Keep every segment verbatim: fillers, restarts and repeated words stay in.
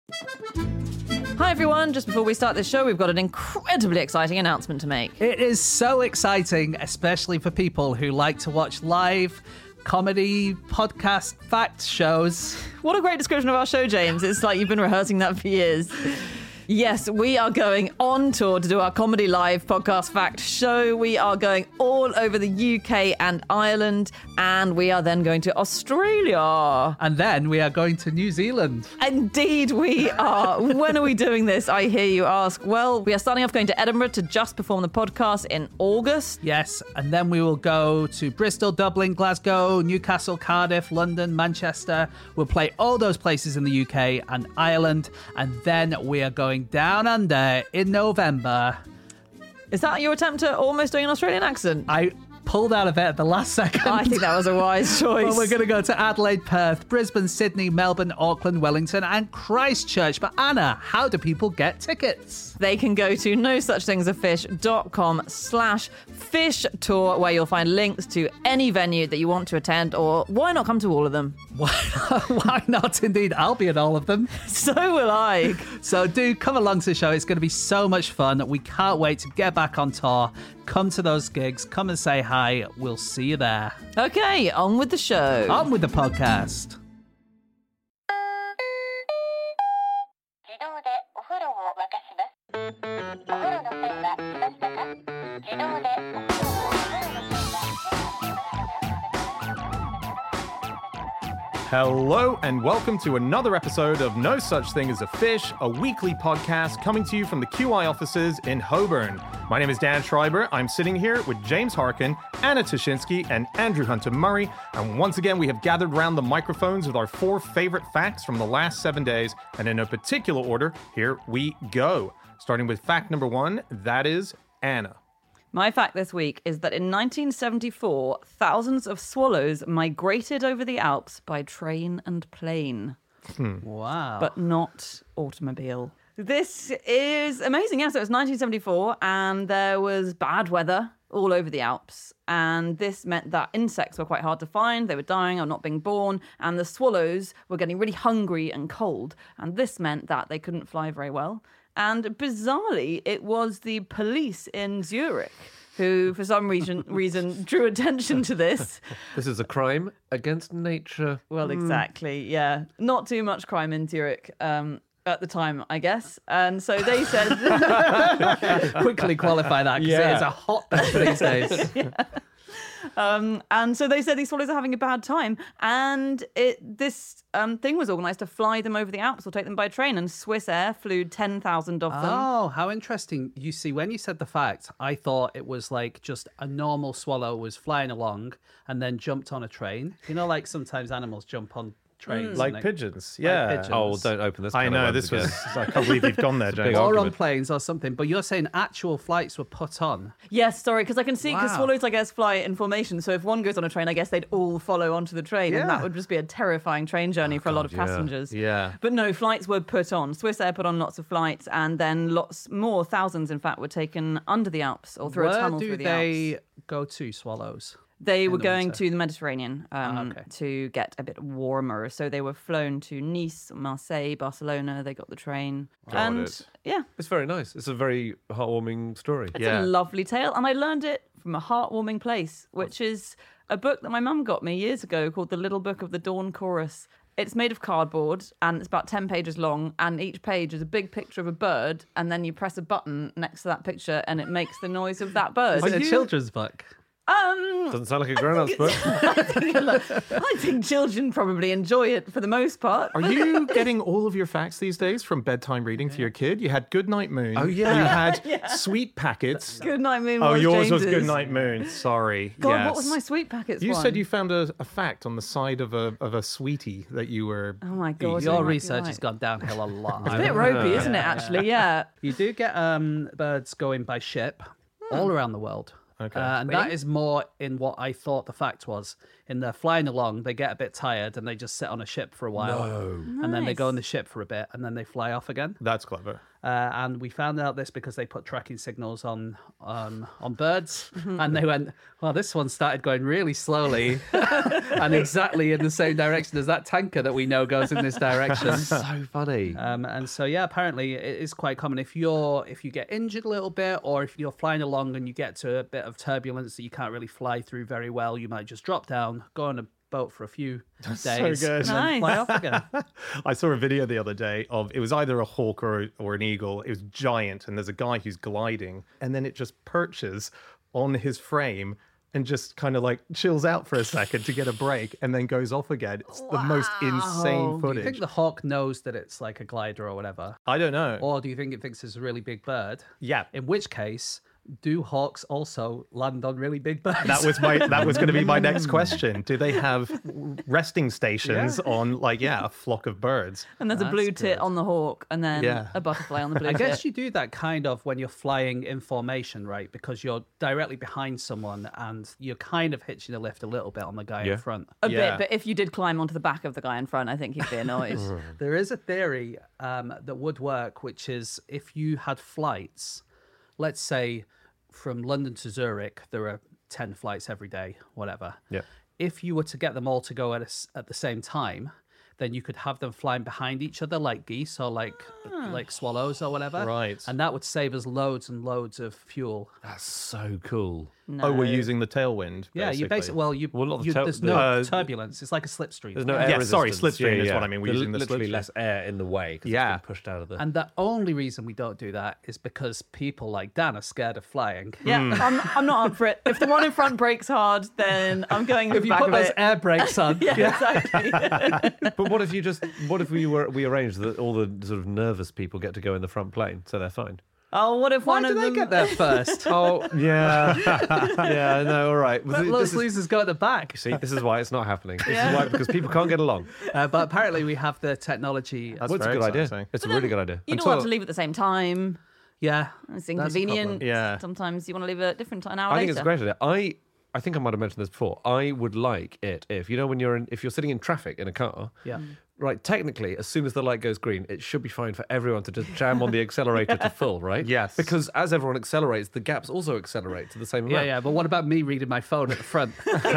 Hi everyone, just before we start this show, we've got an incredibly exciting announcement to make. It is so exciting, especially for people who like to watch live comedy podcast fact shows. What a great description of our show, James. It's like you've been rehearsing that for years. Yes, we are going on tour to do our Comedy Live podcast fact show. We are going all over the U K and Ireland, and we are then going to Australia. And then we are going to New Zealand. Indeed we are. When are we doing this, I hear you ask? Well, we are starting off going to Edinburgh to just perform the podcast in August. Yes, and then we will go to Bristol, Dublin, Glasgow, Newcastle, Cardiff, London, Manchester. We'll play all those places in the U K and Ireland, and then we are going down under in November. Is that your attempt at almost doing an Australian accent? I pulled out of it at the last second. I think that was a wise choice. Well, we're going to go to Adelaide, Perth, Brisbane, Sydney, Melbourne, Auckland, Wellington, and Christchurch. But Anna, how do people get tickets? They can go to no such thing as a fish dot com slash fish tour, where you'll find links to any venue that you want to attend, or why not come to all of them? Why, why not? Indeed, I'll be at all of them. So will I. So do come along to the show. It's going to be so much fun. We can't wait to get back on tour. Come to those gigs. Come and say hi. We'll see you there. Okay, on with the show. On with the podcast. Hello and welcome to another episode of No Such Thing as a Fish, a weekly podcast coming to you from the Q I offices in Holborn. My name is Dan Schreiber. I'm sitting here with James Harkin, Anna Toshinsky, and Andrew Hunter Murray. And once again, we have gathered around the microphones with our four favorite facts from the last seven days. And in no particular order, here we go. Starting with fact number one, that is Anna. My fact this week is that in nineteen seventy-four, thousands of swallows migrated over the Alps by train and plane. Hmm. Wow. But not automobile. This is amazing. Yeah, so it was nineteen seventy-four and there was bad weather all over the Alps. And this meant that insects were quite hard to find. They were dying or not being born. And the swallows were getting really hungry and cold. And this meant that they couldn't fly very well. And bizarrely, it was the police in Zurich who, for some reason, reason drew attention to this. This is a crime against nature. Well, exactly, yeah. Not too much crime in Zurich um, at the time, I guess. And so they said... Quickly qualify that, because Yeah. it is a hotbed these days. yeah. Um, and so they said these swallows are having a bad time, and it this um, thing was organised to fly them over the Alps or take them by train, and Swiss Air flew ten thousand of them. Oh, how interesting. You see, when you said the fact, I thought it was like just a normal swallow was flying along and then jumped on a train. You know, like sometimes animals jump on trains. Like and they- pigeons, yeah. pigeons. Oh, well, don't open this I can of know, worms this was... again. I can't believe you've gone there, big James. Or on argument. planes or something. But you're saying actual flights were put on. Yes, sorry, because I can see, because Wow. swallows, I guess, fly in formation. So if one goes on a train, I guess they'd all follow onto the train, and Yeah. that would just be a terrifying train journey for a lot of yeah. passengers. Yeah. But no, flights were put on. Swiss Air put on lots of flights, and then lots more, thousands, in fact, were taken under the Alps or through Where a tunnel do through the they Alps. go to, swallows? They were the going winter? to the Mediterranean um, Ah, okay. to get a bit warmer. So they were flown to Nice, Marseille, Barcelona. They got the train. Got and it. yeah, It's very nice. It's a very heartwarming story. it's Yeah. a lovely tale. And I learned it from A Heartwarming Place, which is a book that my mum got me years ago called The Little Book of the Dawn Chorus. It's made of cardboard and it's about ten pages long, and each page is a big picture of a bird, and then you press a button next to that picture and it makes the noise of that bird. Is it a children's book? Um, Doesn't sound like a grown-up's book. I think, I think children probably enjoy it for the most part. Are you getting all of your facts these days from bedtime reading for your kid? You had Goodnight Moon. Oh, yeah. You had Sweet Packets. Good Night Moon. Oh, was yours was James's. Goodnight Moon. Sorry. God, yes. what was my Sweet Packets You one? said you found a, a fact on the side of a of a sweetie that you were. Oh my God. eating. you Your might be research right. has gone downhill a lot. It's a bit ropey, isn't it, actually? Yeah. You do get um, birds going by ship all around the world. Okay. Uh, and that is more in what I thought the fact was. in the flying along, they get a bit tired and they just sit on a ship for a while. No. And then they go Nice. on the ship for a bit and then they fly off again. That's clever. Uh, and we found out this because they put tracking signals on on, on birds. And they went, well, this one started going really slowly and exactly in the same direction as that tanker that we know goes in this direction. So funny. Um, and so, yeah, apparently it is quite common if you're if you get injured a little bit, or if you're flying along and you get to a bit of turbulence that you can't really fly through very well, you might just drop down, go on a boat for a few days, so good. and then Nice. fly off again. I saw a video the other day of it was either a hawk or or an eagle. It was giant, and there's a guy who's gliding, and then it just perches on his frame and just kind of like chills out for a second to get a break, and then goes off again. It's the most insane Do you footage. think the hawk knows that it's like a glider or whatever? I don't know. Or do you think it thinks it's a really big bird? Yeah. In which case, do hawks also land on really big birds? That was my that was going to be my next question. Do they have resting stations Yeah. on like yeah a flock of birds? And there's a That's blue good. tit on the hawk, and then Yeah. a butterfly on the blue I tit. guess you do that kind of when you're flying in formation, right? Because you're directly behind someone and you're kind of hitching the lift a little bit on the guy Yeah. in front. a Yeah. bit, but if you did climb onto the back of the guy in front, I think he'd be annoyed. There is a theory um, that would work, which is if you had flights, let's say from London to Zurich, there are ten flights every day, whatever. Yeah. If you were to get them all to go at, a s at the same time, then you could have them flying behind each other like geese or like like swallows or whatever. Right. And that would save us loads and loads of fuel. That's so cool. No. Oh, we're using the tailwind. Yeah, you basically, well, you, Well, not the you tail- there's the- no Uh, turbulence. It's like a slipstream. There's no Yeah, air sorry, resistance. slipstream is what I mean. We're There's using the literally slipstream. less air in the way because Yeah. it's been pushed out of the. And the only reason we don't do that is because people like Dan are scared of flying. Yeah, Hmm. I'm, I'm not up for it. If the one in front brakes hard, then I'm going in If the you back put of those it. air brakes on, Yeah, exactly. But what if you just? What if we were we arranged that all the sort of nervous people get to go in the front plane, so they're fine. Oh, what if why one do of they them get there first? Oh yeah, yeah. No, all right. Let This Los is- losers go at the back. See, this is why it's not happening. This Yeah. is why because people can't get along. Uh, but apparently we have the technology. That's Well, it's a very good idea. exciting. It's a really good idea. You don't Until- have to leave at the same time. Yeah, It's that's a problem. inconvenient. Yeah. Sometimes you want to leave at a different time, an hour I later. think it's a great idea. I I think I might have mentioned this before. I would like it if you know when you're in if you're sitting in traffic in a car. Yeah. Right, technically, as soon as the light goes green, it should be fine for everyone to just jam on the accelerator to full, right? Yes. Because as everyone accelerates, the gaps also accelerate to the same Yeah, amount. yeah. But what about me reading my phone at the front?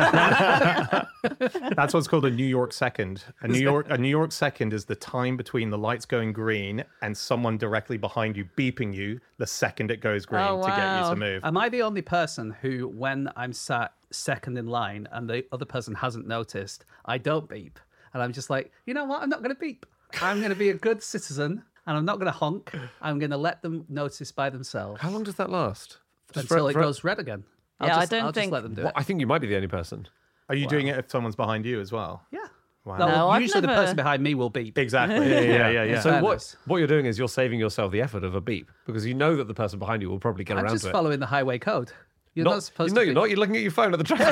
That's what's called a New York second. A New York a New York second is the time between the lights going green and someone directly behind you beeping you the second it goes green Oh, to get you wow. to move. Am I the only person who, when I'm sat second in line and the other person hasn't noticed, I don't beep? And I'm just like, you know what? I'm not going to beep. I'm going to be a good citizen and I'm not going to honk. I'm going to let them notice by themselves How long does that last? Just until for- it for- goes red again. I'll Yeah, I just, don't I'll think- just let them do Well, it. I think you might be the only person. Are you doing it if someone's behind you as well? Yeah. Wow. No, No, I've usually the never- person behind me will beep. Exactly. Yeah, yeah, yeah, yeah. So what Fairness. what you're doing is you're saving yourself the effort of a beep because you know that the person behind you will probably get I'm around just to it. following the highway code. You're not, Not, supposed you know to you're be- not. You're looking at your phone at the traffic.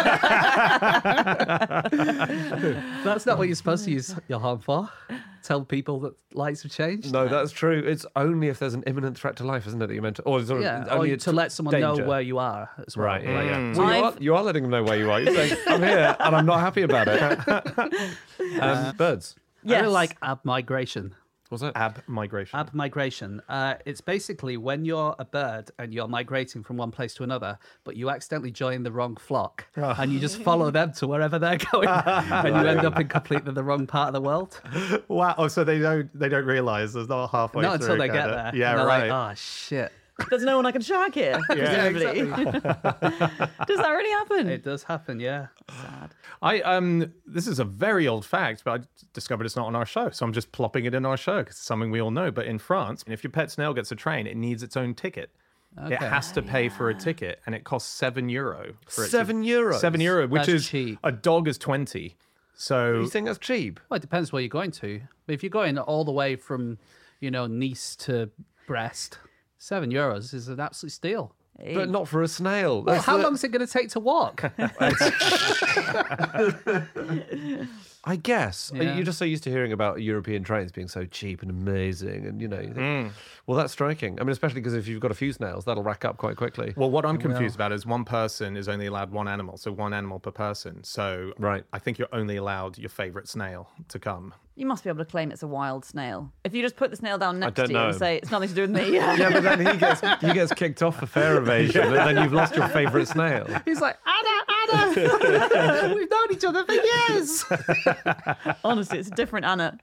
That's not what you're supposed to use your horn for. Tell people that lights have changed. No, that's true. It's only if there's an imminent threat to life, isn't it? That you meant to, or sort of Yeah, only or a to t- let someone danger. know where you are as well. Right, yeah, yeah. Mm. Well, you, are, I've- you are letting them know where you are. You're saying, I'm here and I'm not happy about it. Um, birds. I Yes. really like ab migration. What's that? Ab migration. Ab migration. Uh, it's basically when you're a bird and you're migrating from one place to another, but you accidentally join the wrong flock and you just follow them to wherever they're going, and you end up in completely the wrong part of the world. Wow. Oh, so they don't they don't realise there's not halfway Not through. until they get kinda. there. Yeah, and they're right. like, oh shit. There's no one I can shag here, presumably. Does that really happen? It does happen, yeah. Sad. I um this is a very old fact, but I discovered it's not on our show, so I'm just plopping it in our show because it's something we all know. But in France, if your pet snail gets a train, it needs its own ticket. It Okay. has to pay for a ticket, and it costs seven euro. For it to- Seven euros? Seven euro, which That's is cheap. a dog is twenty. So You think that's cheap? Well, it depends where you're going to. But if you're going all the way from, you know, Nice to Brest, seven euros is an absolute steal. Hey. But not for a snail. Well, That's how the- long is it going to take to walk? I guess. Yeah. You're just so used to hearing about European trains being so cheap and amazing. And, you know, you think, well, that's striking. I mean, especially because if you've got a few snails, that'll rack up quite quickly. Well, what I'm confused about is one person is only allowed one animal, so one animal per person. So Right. I think you're only allowed your favourite snail to come. You must be able to claim it's a wild snail. If you just put the snail down next don't to you and know. say it's nothing to do with me. Yeah, but then he gets he gets kicked off for fare evasion, and then you've lost your favourite snail. He's like, Anna, Anna, we've known each other for years. Honestly, it's a different Anna.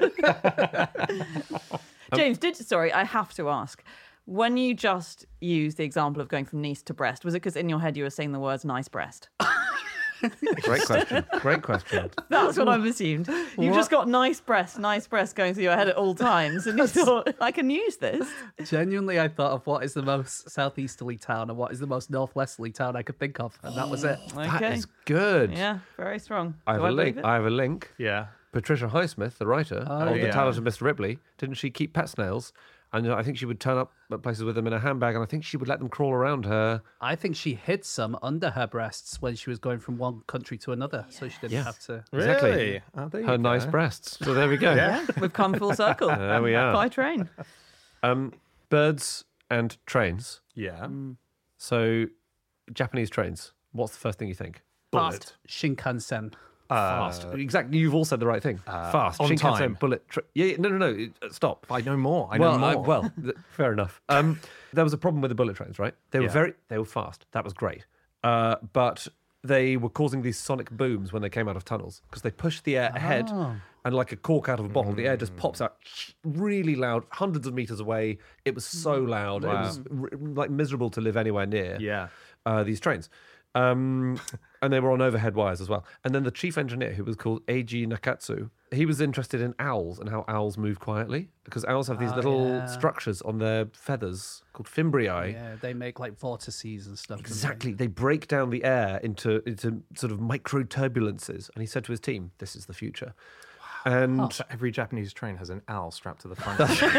James, did sorry, I have to ask. When you just used the example of going from Nice to Brest, was it because in your head you were saying the words nice breast? Great question. Great question. That's what I've assumed. You've just got nice breast, nice breast going through your head at all times, and you thought, I can use this. Genuinely, I thought of what is the most southeasterly town and what is the most northwesterly town I could think of, and that was it. That Okay. is good. Yeah, very strong. I have Do a believe link. it? I have a link. Yeah. Patricia Highsmith, the writer Oh, of The yeah. Talent of Mister Ripley, didn't she keep pet snails? And I think she would turn up at places with them in a handbag, and I think she would let them crawl around her. I think she hid some under her breasts when she was going from one country to another, so she didn't Yeah. have to. Exactly. Really? Oh, there you Her go. nice breasts. So there we go. Yeah. We've come full circle. There we are. By train. Um, birds and trains. Yeah. So, Japanese trains. What's the first thing you think? Bullet. Shinkansen. Fast. Exactly. You've all said the right thing. Fast. on Shinkansen, time. bullet. Tra- yeah, yeah, no, no, no. uh, Stop. I know more. I well, know I- more. well, th- fair enough. Um, there was a problem with the bullet trains, right? They were Yeah. very, they were fast. That was great. Uh, but they were causing these sonic booms when they came out of tunnels because they pushed the air ahead, and like a cork out of a bottle, the air just pops out really loud, hundreds of meters away. It was so loud. It was r- like miserable to live anywhere near. Yeah. Uh, these trains. Um, and they were on overhead wires as well. And then the chief engineer, who was called Eiji Nakatsu, he was interested in owls and how owls move quietly because owls have these Oh, little yeah. structures on their feathers called fimbriae. Yeah, they make like vortices and stuff. don't they? Exactly. They break down the air into into sort of micro turbulences. And he said to his team, "This is the future." And So every Japanese train has an owl strapped to the front.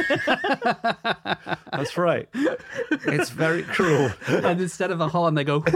that's right. It's very cruel. And instead of a horn, they go.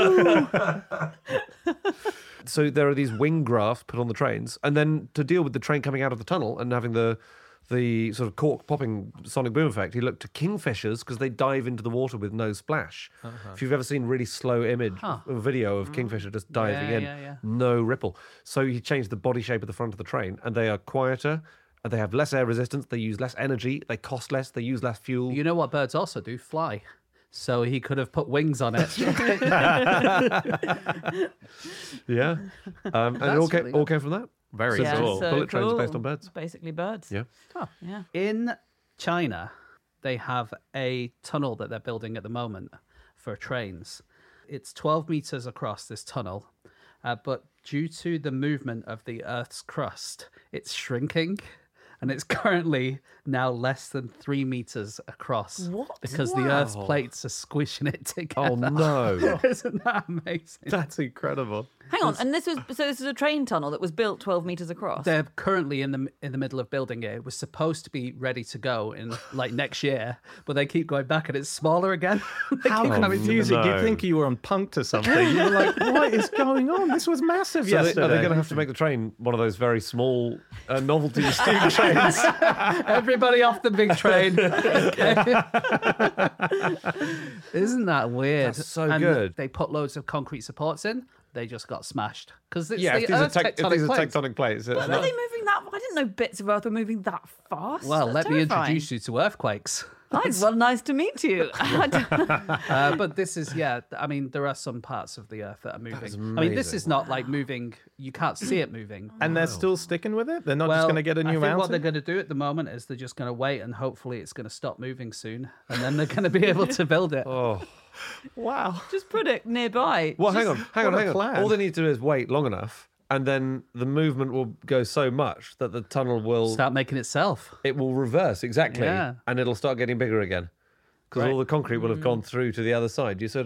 So there are these wing grafts put on the trains, and then to deal with the train coming out of the tunnel and having the the sort of cork popping sonic boom effect, he looked to kingfishers because they dive into the water with no splash. If you've ever seen really slow image Huh. a video of kingfisher just diving Yeah, in, yeah, yeah. no ripple. So he changed the body shape of the front of the train, and they are quieter. And they have less air resistance. They use less energy. They cost less. They use less fuel. You know what birds also do? Fly. So he could have put wings on it. Yeah, um, and it That's all came, really all came from that. Very So Yeah, cool. so bullet trains are cool. based on birds. Basically birds. Yeah. Yeah. In China, they have a tunnel that they're building at the moment for trains. It's twelve meters across, this tunnel, uh, but due to the movement of the Earth's crust, it's shrinking. And it's currently now less than three meters across. What? Because the Earth's plates are squishing it together. Oh no, Isn't that amazing? That's incredible. Hang on, and this was so this is a train tunnel that was built twelve meters across. They're currently in the in the middle of building it. It was supposed to be ready to go in like next year, but they keep going back and it's smaller again. They How keep coming- confusing. no. You'd think you were on Punked or something. You were like, what is going on? This was massive So they, yesterday. are they going to have to make the train one of those very small uh, novelty steam trains? Everybody off the big train. Isn't that weird? That's so And good. They put loads of concrete supports in. They just got smashed because it's Yeah, the if these, are Earth's tec- if tectonic these are plates. tectonic plates, it's Are not- they moving that? I didn't know bits of Earth were moving that fast. Well, That's let me terrifying. introduce you to earthquakes. Nice. Well, nice to meet you. Uh, but this is, yeah, I mean, there are some parts of the earth that are moving. I mean, this is not like moving, you can't see it moving. and they're still sticking with it? They're not just Well, going to get a I new think what mountain? they're going to do at the moment is they're just going to wait and hopefully it's going to stop moving soon. And then they're going to be able to build it. Oh, Wow. Just put it nearby. well, hang on, hang on, what a hang on. plan. All they need to do is wait long enough, and then the movement will go so much that the tunnel will Start making itself. it will reverse exactly, Yeah. and it'll start getting bigger again because Right. all the concrete will have gone through to the other side. Do you see what I mean?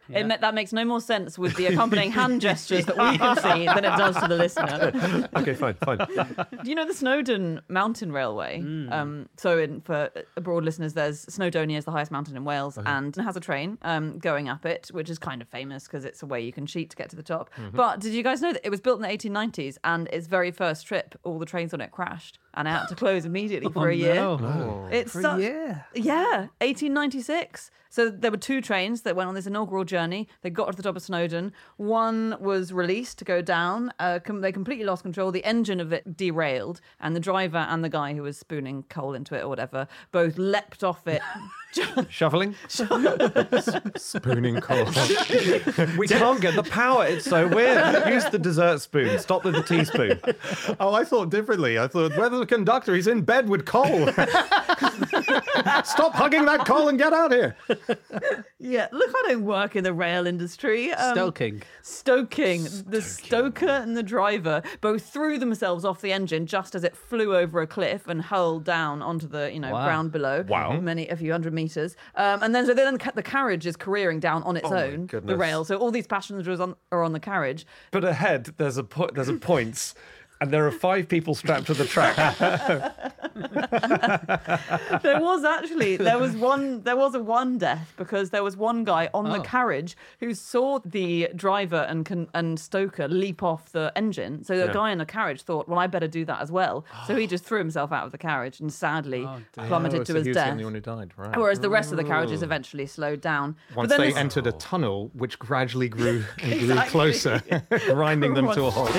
It ma- that makes no more sense with the accompanying hand gestures that we can see than it does to the listener. Okay, fine, fine. Do you know the Snowdon Mountain Railway? Mm. Um, so, in, for abroad listeners, there's Snowdonia is the highest mountain in Wales, Uh-huh. and it has a train um, going up it, which is kind of famous because it's a way you can cheat to get to the top. Mm-hmm. But did you guys know that it was built in the eighteen nineties, and its very first trip, all the trains on it crashed, and it had to close immediately for Oh, a year. no. It's For a such- year? Yeah, eighteen ninety-six. So there were two trains that went on this inaugural journey. They got to the top of Snowdon. One was released to go down. Uh, com- they completely lost control. The engine of it derailed, and the driver and the guy who was spooning coal into it or whatever both leapt off it. Shuffling? Spooning coal. We can't get the power. It's so weird. Use the dessert spoon. Stop with the teaspoon. Oh, I thought differently. I thought, whether the conductor, he's in bed with coal. Stop hugging that coal and get out here. Yeah, look, I don't work in the rail industry. Um, Stoking. Stoking. The stoker and the driver both threw themselves off the engine just as it flew over a cliff and hurled down onto the you know Wow. ground below. Wow. Many a few hundred meters. Um, and then so then the carriage is careering down on its Oh my own. The goodness. rail. So all these passengers on, are on the carriage. But ahead, there's a po- there's a points, and there are five people strapped to the track. There was actually there was one there was a one death because there was one guy on the Oh. carriage who saw the driver and con- and stoker leap off the engine. So the Yeah. guy in the carriage thought, well, I better do that as well. So he just threw himself out of the carriage and sadly Oh, dear. plummeted Oh, to so his he was the death. only one who died, right? Whereas the rest of the carriages eventually slowed down. Once but then they this- entered a tunnel, which gradually grew and grew Exactly. closer, grinding them to a halt.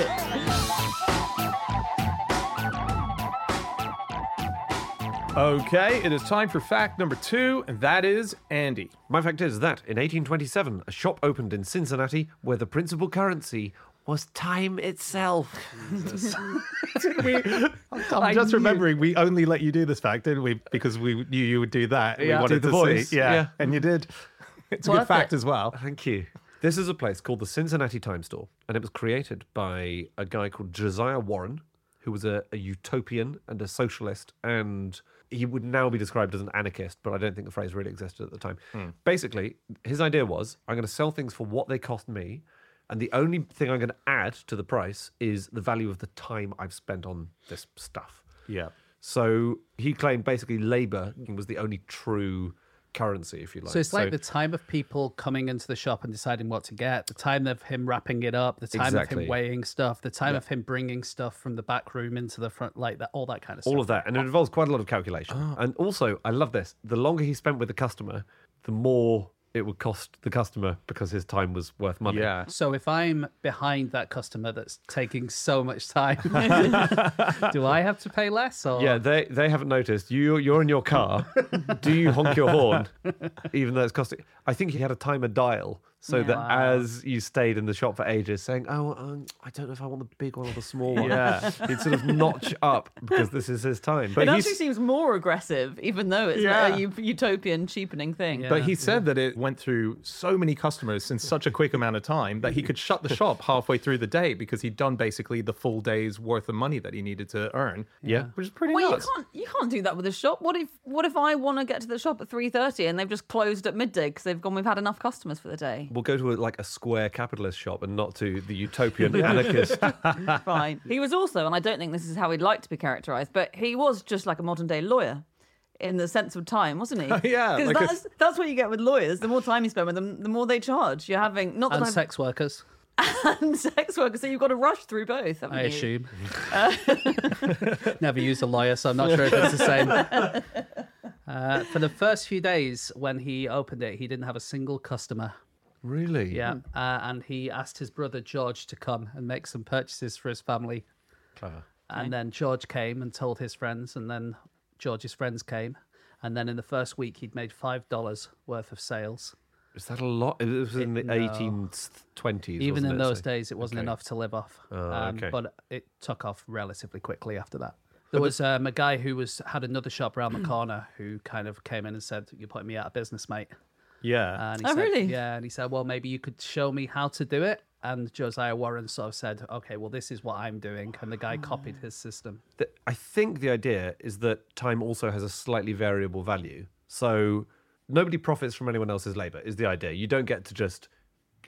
Okay, it is time for fact number two, and that is Andy. My fact is that in eighteen twenty-seven, a shop opened in Cincinnati where the principal currency was time itself. We, I'm just remembering we only let you do this fact, didn't we? Because we knew you would do that. and Yeah. We wanted Did the to voice, see. Yeah, yeah. and you did. It's a Worth good fact it. as well. Thank you. This is a place called the Cincinnati Time Store, and it was created by a guy called Josiah Warren, who was a, a utopian and a socialist, and he would now be described as an anarchist, but I don't think the phrase really existed at the time. Basically, his idea was, I'm going to sell things for what they cost me, and the only thing I'm going to add to the price is the value of the time I've spent on this stuff. Yeah. So he claimed basically labor was the only true currency, if you like. So it's like the time of people coming into the shop and deciding what to get, the time of him wrapping it up, the time of Exactly. him weighing stuff, the time of him bringing stuff from the back room into the front, like that, all that kind of stuff. all of that, and it involves quite a lot of calculation. And also, I love this: the longer he spent with the customer, the more it would cost the customer because his time was worth money. Yeah. So if I'm behind that customer that's taking so much time, do I have to pay less? Or Yeah, they they haven't noticed. You you're in your car. Do you honk your horn, even though it's costing? I think he had a timer dial, so that Wow. as you stayed in the shop for ages, saying, "Oh, um, I don't know if I want the big one or the small one," Yeah. he'd sort of notch up because this is his time. It But actually he's seems more aggressive, even though it's Yeah. a ut- utopian, cheapening thing. Yeah. But he said that it went through so many customers in such a quick amount of time that he could shut the shop halfway through the day because he'd done basically the full day's worth of money that he needed to earn. Yeah. Which is pretty Well, you nuts. can't you can't do that with a shop. What if what if I want to get to the shop at three thirty and they've just closed at midday because they've gone? We've had enough customers for the day. we'll go to a, like a square capitalist shop and not to the utopian anarchist. Fine. He was also, and I don't think this is how he'd like to be characterised, but he was just like a modern day lawyer. In the sense of time, wasn't he? Yeah, because like a- that's that's what you get with lawyers. The more time you spend with them, the more they charge. You're having not that and I'm sex workers, and sex workers, so you've got to rush through both. Haven't I you? assume. Never used a lawyer, so I'm not sure if it's the same. Uh, for the first few days when he opened it, he didn't have a single customer. Really? Yeah, uh, and he asked his brother George to come and make some purchases for his family. Clever. And then George came and told his friends, and then George's friends came. And then in the first week, he'd made five dollars worth of sales. Is that a lot? It was in the no. eighteen twenties. Even wasn't in it? those So- days, it wasn't okay. enough to live off. Oh, um, okay. But it took off relatively quickly after that. There was um, a guy who was had another shop around the corner who kind of came in and said, "You're putting me out of business, mate." Yeah. And he Oh, said, really? Yeah, and he said, "Well, maybe you could show me how to do it." And Josiah Warren sort of said, "Okay, well, this is what I'm doing," and the guy copied his system. The- I think the idea is that time also has a slightly variable value. So nobody profits from anyone else's labor, is the idea. You don't get to just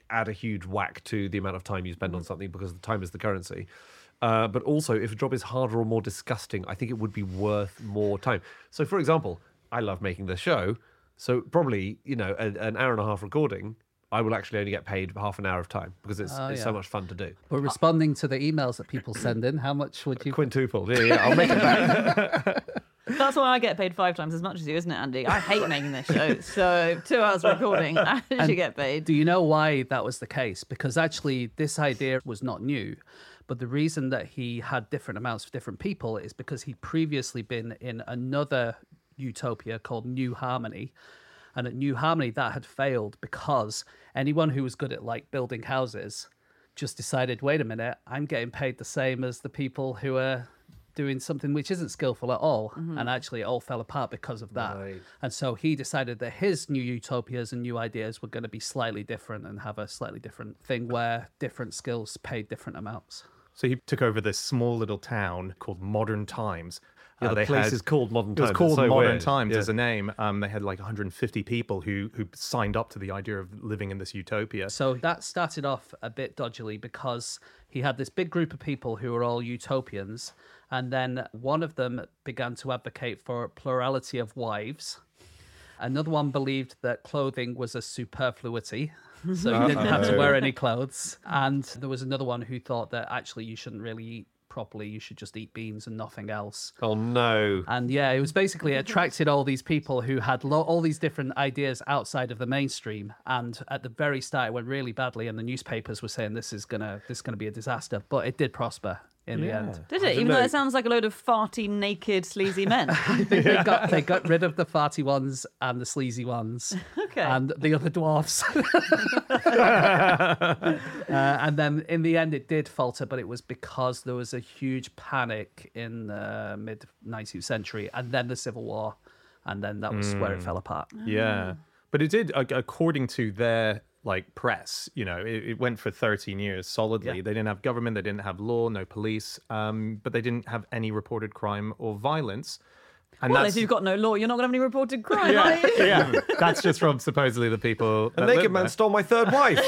add a huge whack to the amount of time you spend on something because the time is the currency. Uh, but also, if a job is harder or more disgusting, I think it would be worth more time. So, for example, I love making this show. So probably, you know, a, an hour and a half recording, I will actually only get paid half an hour of time because it's, Oh, it's yeah. so much fun to do. But responding to the emails that people send in, how much would you? Quintuple. Yeah, yeah, I'll make it back. That's why I get paid five times as much as you, isn't it, Andy? I hate making this show. So two hours recording, I should get paid. Do you know why that was the case? Because actually, this idea was not new. But the reason that he had different amounts for different people is because he'd previously been in another utopia called New Harmony. And at New Harmony, that had failed because anyone who was good at like building houses just decided, wait a minute, I'm getting paid the same as the people who are doing something which isn't skillful at all. Mm-hmm. And actually it all fell apart because of that. Right. And so he decided that his new utopias and new ideas were going to be slightly different and have a slightly different thing where different skills paid different amounts. So he took over this small little town called Modern Times. Yeah, Uh, the they place had- is called Modern It was Times. called It's so Modern weird. Times Yeah. as a name. Um, they had like one hundred fifty people who who signed up to the idea of living in this utopia. So that started off a bit dodgily because he had this big group of people who were all utopians. And then one of them began to advocate for plurality of wives. Another one believed that clothing was a superfluity, so you didn't have to wear any clothes. And there was another one who thought that actually you shouldn't really eat properly, you should just eat beans and nothing else. Oh, no. And yeah, it was basically attracted all these people who had lo- all these different ideas outside of the mainstream. And at the very start, it went really badly, and the newspapers were saying this is gonna this is gonna be a disaster. But it did prosper in the end. Did I it? don't Even though know. it sounds like a load of farty, naked, sleazy men. They got they got rid of the farty ones and the sleazy ones, Okay. and the other dwarfs. uh, and then in the end, it did falter, but it was because there was a huge panic in the mid nineteenth century, and then the Civil War, and then that was where it fell apart. Yeah, but it did, ac- according to their like press. You know, it, it went for thirteen years solidly. Yeah. They didn't have government, they didn't have law, no police, um, but they didn't have any reported crime or violence. And Well, that's, if you've got no law, you're not going to have any reported crime, are yeah, you? yeah, that's just from supposedly the people. A that naked live man there. stole my third wife.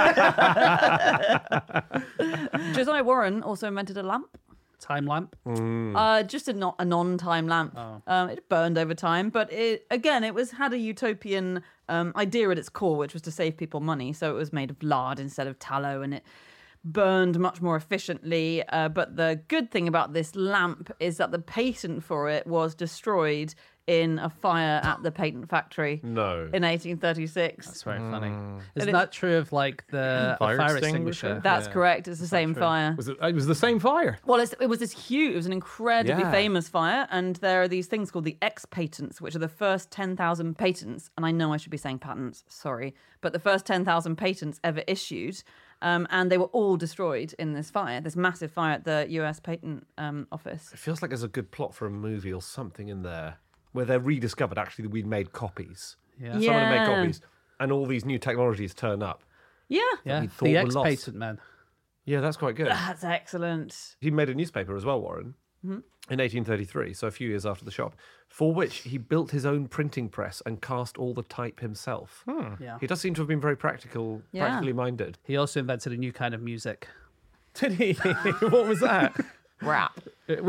Josiah Warren also invented a lamp. Time lamp. Uh, just a not a non-time lamp. Oh. Um, it burned over time, but it again it was had a utopian um, idea at its core, which was to save people money. So it was made of lard instead of tallow, and it burned much more efficiently. Uh, but the good thing about this lamp is that the patent for it was destroyed in a fire at the patent factory No. in eighteen thirty-six. That's very funny. And Isn't it- that true of like the Fire a fire extinguisher? extinguisher? That's Yeah. correct. It's the same fire. Was it, it was the same fire. Well, it's, it was this huge, it was an incredibly Yeah. famous fire, and there are these things called the X patents, which are the first ten thousand patents. And I know I should be saying patents, sorry, but the first ten thousand patents ever issued, um, and they were all destroyed in this fire, this massive fire at the U S Patent um, Office. It feels like there's a good plot for a movie or something in there where they're rediscovered actually that we'd made copies. Yeah. Someone had made Yeah. copies, and all these new technologies turn up. Yeah, Yeah, we thought the were X lost. patent man. Yeah, that's quite good. that's excellent. He made a newspaper as well, Warren, in eighteen thirty-three, so a few years after the shop, for which he built his own printing press and cast all the type himself. Yeah. He does seem to have been very practical, Yeah. practically minded. He also invented a new kind of music. Did he? What was that? Rap.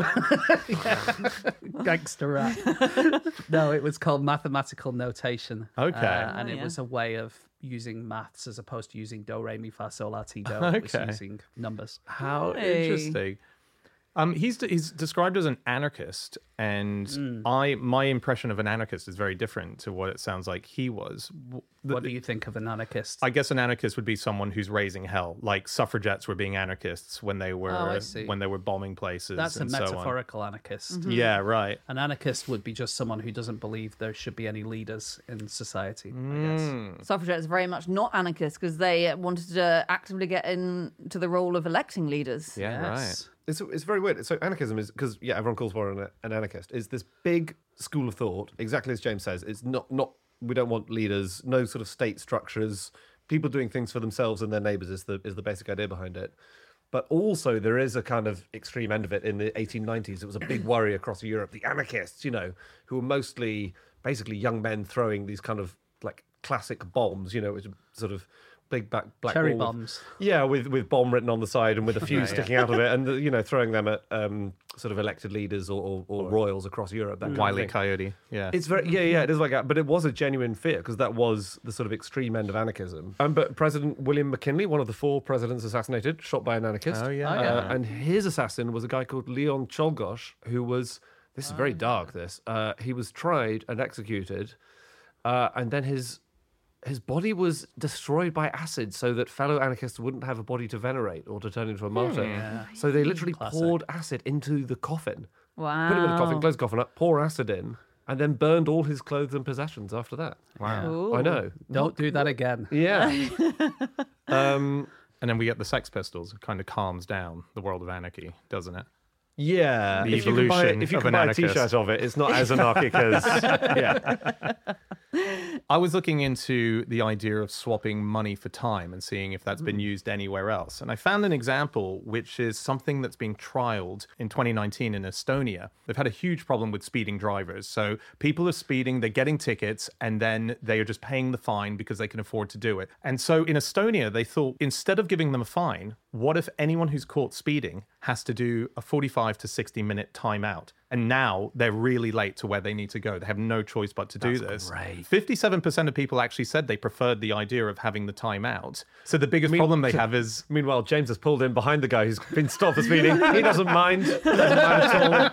Gangster rap. No, it was called mathematical notation. Okay. Uh, and Oh, it yeah. was a way of using maths as opposed to using do, re, mi, fa, sol, la, ti, do. It was Okay. using numbers. How Hey. interesting. Um, he's he's described as an anarchist, and I my impression of an anarchist is very different to what it sounds like he was. W- the- What do you think of an anarchist? I guess an anarchist would be someone who's raising hell, like suffragettes were being anarchists when they were Oh, I see. when they were bombing places. That's a and so on. metaphorical anarchist. Yeah, right. An anarchist would be just someone who doesn't believe there should be any leaders in society, I Mm. guess. Suffragettes very much not anarchists because they wanted to actively get into the role of electing leaders. Yeah, Yes. It's, it's very weird. So anarchism is, because, yeah, everyone calls Warren an, an anarchist, is this big school of thought, exactly as James says. It's not, not we don't want leaders, no sort of state structures, people doing things for themselves and their neighbours is the, is the basic idea behind it. But also there is a kind of extreme end of it in the eighteen nineties. It was a big worry across Europe, the anarchists, you know, who were mostly basically young men throwing these kind of like classic bombs, you know, which are sort of big back black Cherry wall with- bombs. yeah, with with bomb written on the side and with a fuse sticking out of it, and you know throwing them at um, sort of elected leaders or, or, or royals across Europe. That kind of Wile E. thing. Coyote. Yeah. It's very yeah yeah it is like that, but it was a genuine fear because that was the sort of extreme end of anarchism. Um, but President William McKinley, one of the four presidents assassinated, shot by an anarchist. Oh, yeah. Oh, yeah. Uh, and his assassin was a guy called Leon Czolgosz, who was this is very dark. This uh, he was tried and executed, uh, and then his his body was destroyed by acid so that fellow anarchists wouldn't have a body to venerate or to turn into a martyr. Yeah. So they literally Classic. poured acid into the coffin. Wow. Put him in the coffin, close the coffin up, pour acid in, and then burned all his clothes and possessions after that. Wow. Ooh. I know. Don't do that again. Yeah. um, And then we get the Sex Pistols. It kind of calms down the world of anarchy, doesn't it? yeah. The if you can buy, evolution if you of can an buy a anarchist. T-shirt of it, it's not as anarchic as yeah. I was looking into the idea of swapping money for time and seeing if that's been used anywhere else. And I found an example, which is something that's being trialed in twenty nineteen in Estonia. They've had a huge problem with speeding drivers. So people are speeding, they're getting tickets, and then they are just paying the fine because they can afford to do it. And so in Estonia, they thought instead of giving them a fine, what if anyone who's caught speeding has to do a forty-five to sixty minute timeout? And now they're really late to where they need to go. They have no choice but to do this. great. fifty-seven percent of people actually said they preferred the idea of having the timeout. So the biggest problem they have is Meanwhile, James has pulled in behind the guy who's been stopped for speeding. He doesn't mind. Doesn't mind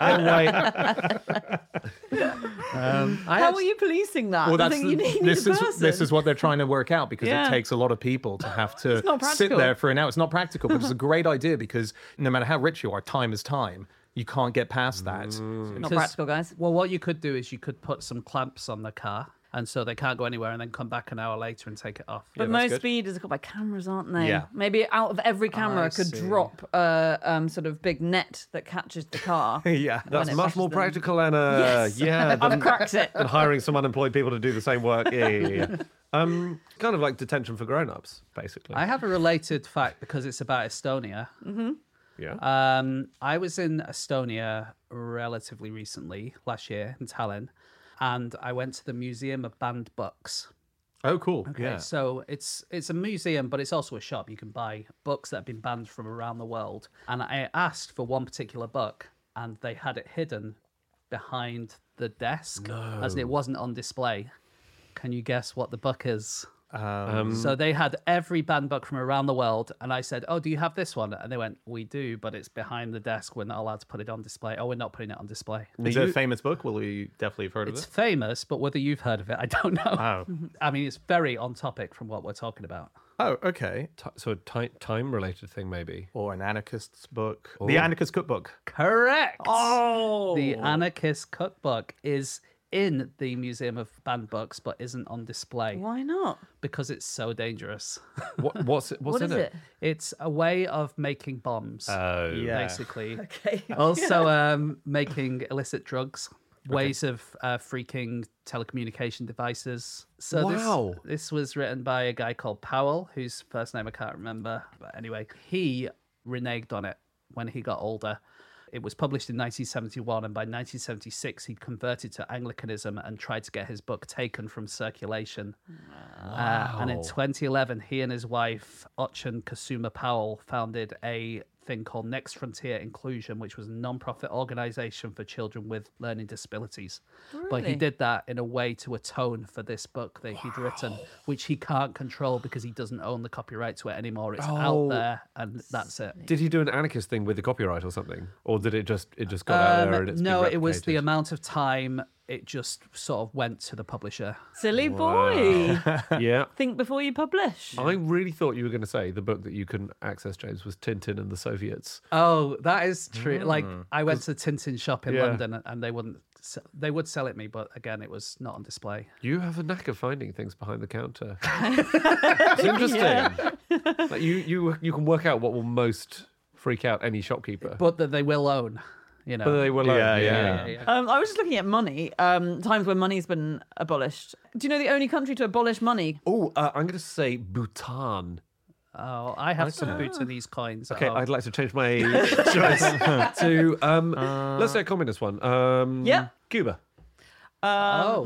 at all. He'll wait. Um, I How have- are you policing that? well, I that's think you need, you need this a is person. this is what they're trying to work out because Yeah. it takes a lot of people to have to not sit practical. there for an hour. It's not practical, but it's a great idea because no matter how rich you are, time is time. You can't get past that. Mm. Not Because- practical, guys. Well, what you could do is you could put some clamps on the car, and so they can't go anywhere, and then come back an hour later and take it off. But that's most good. speeders are got by cameras, aren't they? Yeah. Maybe out of every camera I could see. drop a um, sort of big net that catches the car. Yeah, when That's it much flashes more them. practical, Anna. Yes. Yeah. I've than- cracked it. and hiring some unemployed people to do the same work. Yeah, yeah, yeah. yeah. Um, kind of like detention for grown-ups, basically. I have a related fact because it's about Estonia. yeah. Um, I was in Estonia relatively recently, last year in Tallinn, and I went to the Museum of Banned Books. Oh, cool. Okay, Yeah. so it's it's a museum, but it's also a shop. You can buy books that have been banned from around the world. And I asked for one particular book, and they had it hidden behind the desk, as in it wasn't on display. Can you guess what the book is? Um, So they had every banned book from around the world, and I said, "Oh, do you have this one?" And they went, "We do, but it's behind the desk. We're not allowed to put it on display." Oh, we're not putting it on display. is it a famous book? Well, you definitely have heard It's of it. famous, but whether you've heard of it, I don't know. Oh. I mean, it's very on topic from what we're talking about. Oh, okay. Ti- so a ti- time-related thing, maybe. Or an anarchist's book. The Anarchist Cookbook. Correct. Oh, The Anarchist Cookbook is in the Museum of Banned Books, but isn't on display why not? because it's so dangerous. What, what's it? What's What in is it? it? It's a way of making bombs, Oh, Yeah. basically. Okay. Also, um, making illicit drugs, ways of uh, freaking telecommunication devices. So Wow. this, this was written by a guy called Powell, whose first name I can't remember. But anyway, he reneged on it when he got older. It was published in nineteen seventy-one, and by nineteen seventy-six, he converted to Anglicanism and tried to get his book taken from circulation. Uh, and in twenty eleven, he and his wife, Ochan Kasuma Powell, founded a thing called Next Frontier Inclusion, which was a non-profit organization for children with learning disabilities. But he Really? did that in a way to atone for this book that he'd written, which he can't control because he doesn't own the copyright to it anymore. It's Oh. out there, and that's it. Did he do an anarchist thing with the copyright or something, or did it just it just got out Um, there and it's been no, it was the replicated? amount of time it just sort of went to the publisher. Silly boy. Yeah. Think before you publish. I really thought you were going to say the book that you couldn't access, James, was Tintin and the Soviets. Oh, that is true. Like I went to the Tintin shop in Yeah. London, and they wouldn't. se- They would sell it me, but again, it was not on display. You have a knack of finding things behind the counter. It's interesting. Like you, you, you can work out what will most freak out any shopkeeper. But that they will own. You know. But they will. Yeah, own, yeah. yeah, yeah. Um, I was just looking at money. Um, times when money's been abolished. Do you know the only country to abolish money? Oh, uh, I'm going to say Bhutan. Oh, I have some Bhutanese coins. Okay, Oh. I'd like to change my choice to um, let's say a communist one. Um, Yeah. Cuba. Um, Oh. No.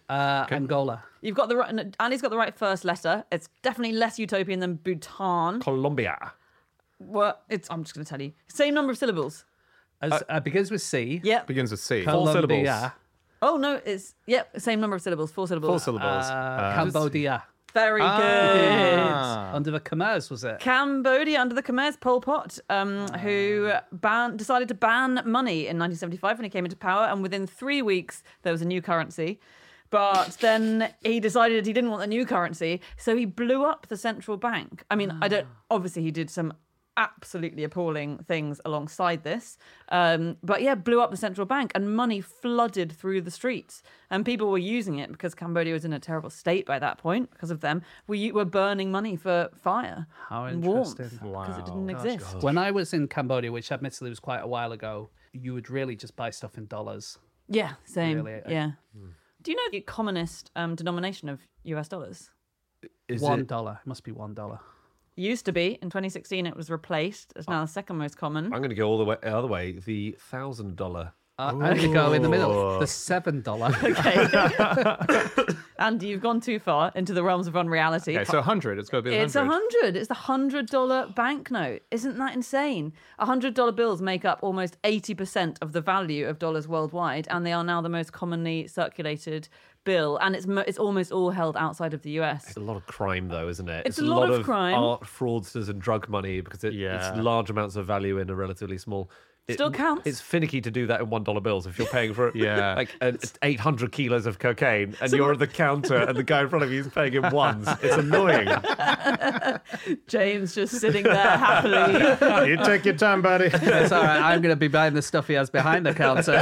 Uh, Angola. You've got the right. Andy's got the right first letter. It's definitely less utopian than Bhutan. Colombia. Well, it's. I'm just going to tell you. Same number of syllables. As, uh, uh, begins with C. Yeah. Begins with C. Four syllables. Colombia. Oh no, it's yep. Same number of syllables. Four syllables. Four syllables. Uh, Uh, Cambodia. Very Ah. good. Under the Khmers, was it? Cambodia under the Khmer's Pol Pot, um, who ban- decided to ban money in nineteen seventy-five when he came into power, and within three weeks there was a new currency. But then he decided he didn't want the new currency, so he blew up the central bank. I mean, I don't. Obviously, he did some absolutely appalling things alongside this, um, but yeah, blew up the central bank, and money flooded through the streets, and people were using it because Cambodia was in a terrible state by that point because of them. We were burning money for fire How and warmth interesting. because it didn't Wow. exist. When I was in Cambodia, which admittedly was quite a while ago, you would really just buy stuff in dollars. Yeah, same. Really, I- yeah. Do you know the commonest um, denomination of U S dollars? Is One it? dollar. It must be one dollar. Used to be. In twenty sixteen, it was replaced. It's now the second most common. I'm going to go all the way the other way. The thousand dollar. Uh, I'm going to go in the middle. The seven dollar. Okay. Andy, you've gone too far into the realms of unreality. Okay, so one hundred. It's got to be one hundred. It's a hundred. It's the hundred dollar banknote. Isn't that insane? A hundred dollar bills make up almost eighty percent of the value of dollars worldwide, and they are now the most commonly circulated bill. And it's mo- it's almost all held outside of the U S. It's a lot of crime, though, isn't it? It's a lot of of crime. art fraudsters and drug money because it, Yeah. it's large amounts of value in a relatively small. It, Still counts. It's finicky to do that in one dollar bills if you're paying for Yeah. like an eight hundred kilos of cocaine and you're at the counter and the guy in front of you is paying in ones. It's annoying. James just sitting there happily. You take your time, buddy. It's all right. I'm going to be buying the stuff he has behind the counter.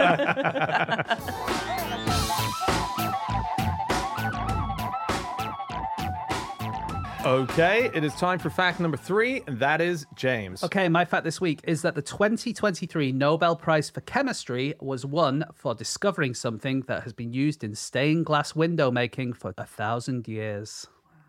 Okay, it is time for fact number three, and that is James. Okay, my fact this week is that the twenty twenty-three Nobel Prize for Chemistry was won for discovering something that has been used in stained glass window making for a thousand years.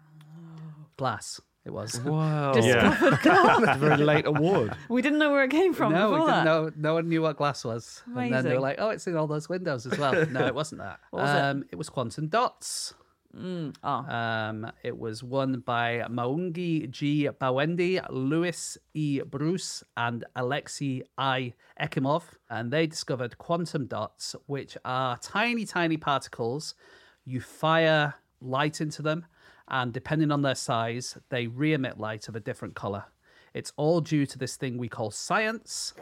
Glass, it was. Wow. Discovered glass. That's a very late award. We didn't know where it came from No, we before didn't that. know. No one knew what glass was. And then they Amazing. were like, "Oh, it's in all those windows as well." No, it wasn't that. What was it? um, it was quantum dots. Oh. Um, it was won by Maungi G. Bawendi, Louis E. Bruce, and Alexei I. Ekimov. And they discovered quantum dots, which are tiny, tiny particles. You fire light into them, and depending on their size, they re-emit light of a different color. It's all due to this thing we call science.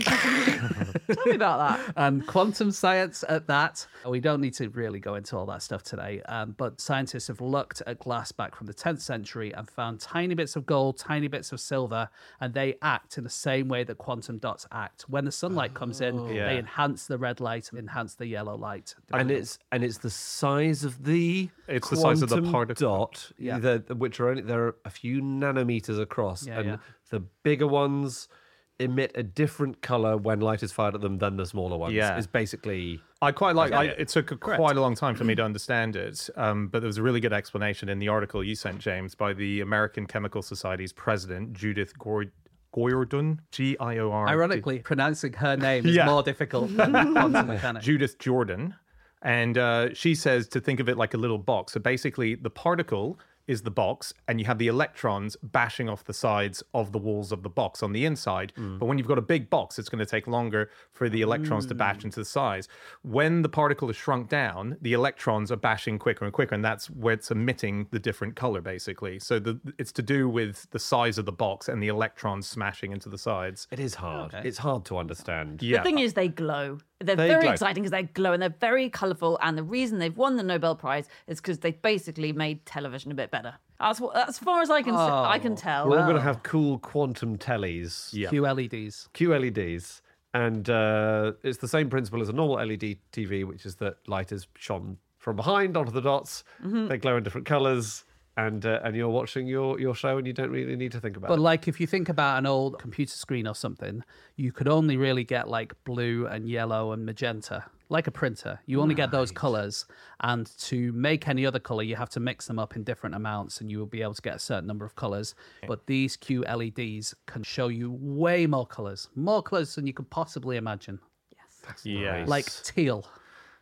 Tell me about that. And quantum science at that. We don't need to really go into all that stuff today, um, but scientists have looked at glass back from the tenth century and found tiny bits of gold, tiny bits of silver, and they act in the same way that quantum dots act. When the sunlight comes in, Yeah. they enhance the red light, enhance the yellow light. And it's and it's the size of the It's the size of the quantum particle. dot, Yeah. the, which are only there are a few nanometers across, Yeah, and yeah. the bigger ones emit a different color when light is fired at them than the smaller ones. Yeah. Is basically I quite like. I, Yeah. it took a, quite a long time for me to understand it, um, but there was a really good explanation in the article you sent, James, by the American Chemical Society's president, Judith Gord- Gordon, G I O R. Ironically, pronouncing her name is Yeah. more difficult than quantum mechanics. Judith Jordan. And uh, she says to think of it like a little box. So basically, the particle is the box, and you have the electrons bashing off the sides of the walls of the box on the inside. But when you've got a big box, it's going to take longer for the electrons to bash into the sides. When the particle is shrunk down, the electrons are bashing quicker and quicker, and that's where it's emitting the different color, basically. So the, it's to do with the size of the box and the electrons smashing into the sides. it is hard. Okay. It's hard to understand. Yeah. The thing is, they glow. They're They very glow. exciting because they glow and they're very colourful. And the reason they've won the Nobel Prize is because they basically made television a bit better. As, as far as I can, s- I can tell. We're all going to have cool quantum tellies. Yeah. Q L E Ds. Q L E Ds. And uh, it's the same principle as a normal L E D T V, which is that light is shone from behind onto the dots. They glow in different colours. And uh, and you're watching your, your show and you don't really need to think about But it. like if you think about an old computer screen or something, you could only really get like blue and yellow and magenta, like a printer. You only get those colors. And to make any other color, you have to mix them up in different amounts and you will be able to get a certain number of colors. But these Q L E Ds can show you way more colors, more colors than you could possibly imagine. Yeah. Like teal.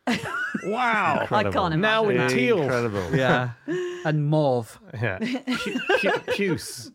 Wow. I can't imagine. Now in that. teal. Incredible. Yeah. And mauve. Yeah. Pu- pu- puce.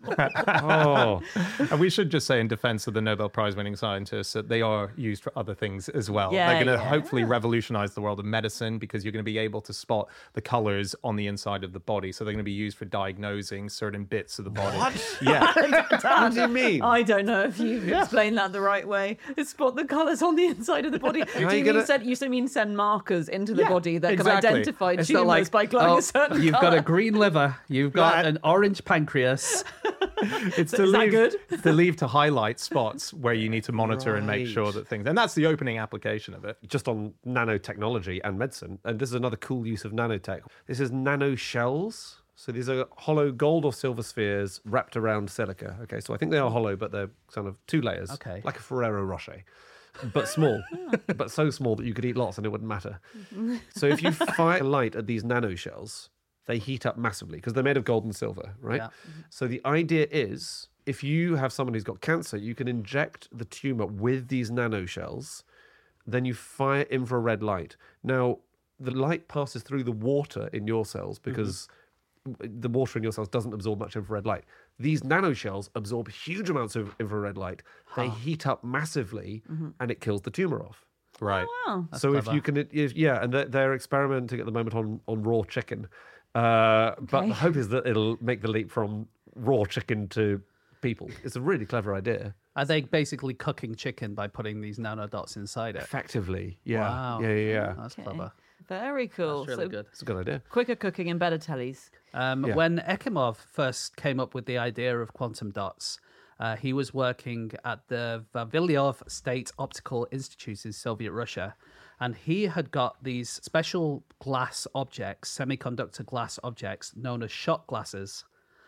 Oh. And we should just say in defense of the Nobel Prize winning scientists that they are used for other things as well. Yeah, They're going to yeah. hopefully revolutionize the world of medicine because you're going to be able to spot the colors on the inside of the body. So they're going to be used for diagnosing certain bits of the body. What? Yeah. What do you mean? I don't know if you explained that the right way. Spot the colours on the inside of the body. Do you, you mean gonna- send, you mean send markers into the Yeah, body that exactly. can identify It's tumours not like by glowing oh, a certain you've colour? got a green liver, you've got That- an orange pancreas. It's to Is that leave, good? it's to leave to highlight spots where you need to monitor and make Right. sure that things, and that's the opening application of it. Just on nanotechnology and medicine, and this is another cool use of nanotech. This is nano shells. So these are hollow gold or silver spheres wrapped around silica. Okay, so I think they are hollow, but they're kind of two layers. Okay. Like a Ferrero Rocher, but small, but so small that you could eat lots and it wouldn't matter. So if you fire light at these nano shells, they heat up massively because they're made of gold and silver, right? Yeah. So the idea is if you have someone who's got cancer, you can inject the tumor with these nano shells, then you fire infrared light. Now, the light passes through the water in your cells because the water in your cells doesn't absorb much infrared light. These nanoshells absorb huge amounts of infrared light. They heat up massively and it kills the tumor off. Right. Wow. so if clever. you can, if, yeah, and they're, they're experimenting at the moment on, on raw chicken. Uh, But Okay. the hope is that it'll make the leap from raw chicken to people. It's a really clever idea. Are they basically cooking chicken by putting these nanodots inside it? Effectively, yeah. Wow. Yeah, yeah, yeah. That's Okay. clever. Very cool. That's really so good. It's a good idea. quicker cooking and better tellies. Um, Yeah. When Ekimov first came up with the idea of quantum dots, uh, he was working at the Vavilyov State Optical Institute in Soviet Russia. And he had got these special glass objects, semiconductor glass objects, known as shot glasses.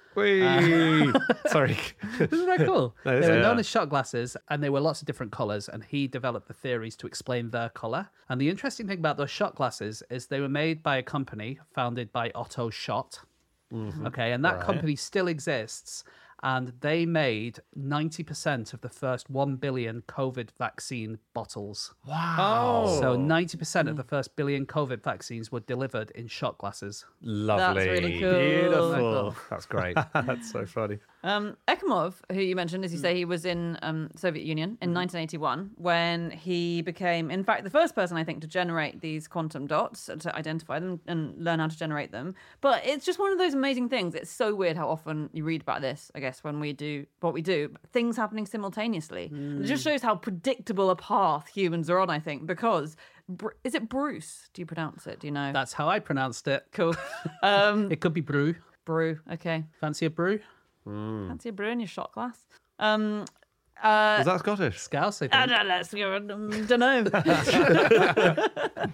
Whee! Sorry. Isn't that cool? That is, they were yeah. known as shot glasses, and they were lots of different colors. And he developed the theories to explain their color. And the interesting thing about those shot glasses is they were made by a company founded by Otto Schott. Okay, and that company still exists. And they made ninety percent of the first one billion COVID vaccine bottles. Oh. So ninety percent of the first billion COVID vaccines were delivered in shot glasses. Lovely. really cool. Beautiful. That's great. That's so funny. Um, Ekimov, who you mentioned, as you say, he was in um, Soviet Union in nineteen eighty-one when he became, in fact, the first person, I think, to generate these quantum dots, to identify them and learn how to generate them. But it's just one of those amazing things. It's so weird how often you read about this, I guess, when we do what we do, things happening simultaneously. It just shows how predictable a path humans are on, I think, because, Br- is it Bruce? Do you pronounce it? Do you know? That's how I pronounced it. Cool. Um, It could be brew. brew, okay. Fancy a brew? Fancy a brew in your shot glass? Um, uh, Was that Scottish? Scouse, I I think. don't, let's go, um, don't know.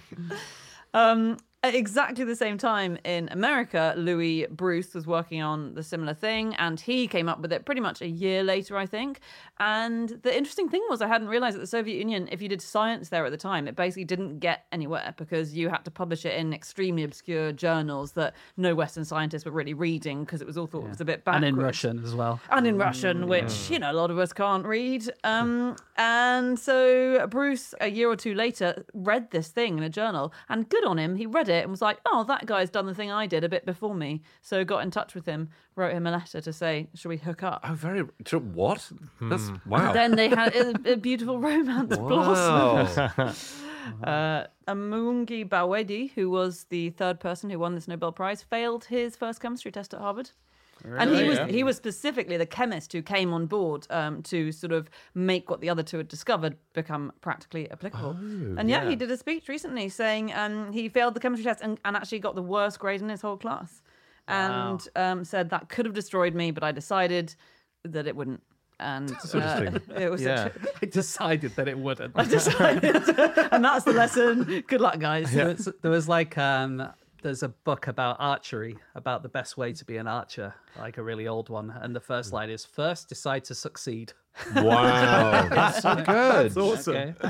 um, at exactly the same time in America, Louis Bruce was working on the similar thing, and he came up with it pretty much a year later, I think. And the interesting thing was, I hadn't realized that the Soviet Union, if you did science there at the time, it basically didn't get anywhere because you had to publish it in extremely obscure journals that no Western scientists were really reading because it was all thought it was a bit And backwards. in Russian as well. And in Russian, which, you know, a lot of us can't read. Um, and so Bruce, a year or two later, read this thing in a journal, and good on him. He read it and was like, oh, that guy's done the thing I did a bit before me. So got in touch with him, wrote him a letter to say, should we hook up? Oh, very. tr- What? That's wow. Then they had a, a beautiful romance blossom. Wow. Uh, Amungi Bawedi, who was the third person who won this Nobel Prize, failed his first chemistry test at Harvard. And he was Yeah. he was specifically the chemist who came on board um, to sort of make what the other two had discovered become practically applicable. and yeah, yeah. he did a speech recently saying um, he failed the chemistry test and, and actually got the worst grade in his whole class. And um, said that could have destroyed me, but I decided that it wouldn't. And uh, it was Yeah. a I decided that it wouldn't. decided, and that's the lesson. Good luck, guys. There, was, there was like um, there's a book about archery, about the best way to be an archer, like a really old one. And the first line is, first decide to succeed. Wow. That's so good. Awesome. Okay.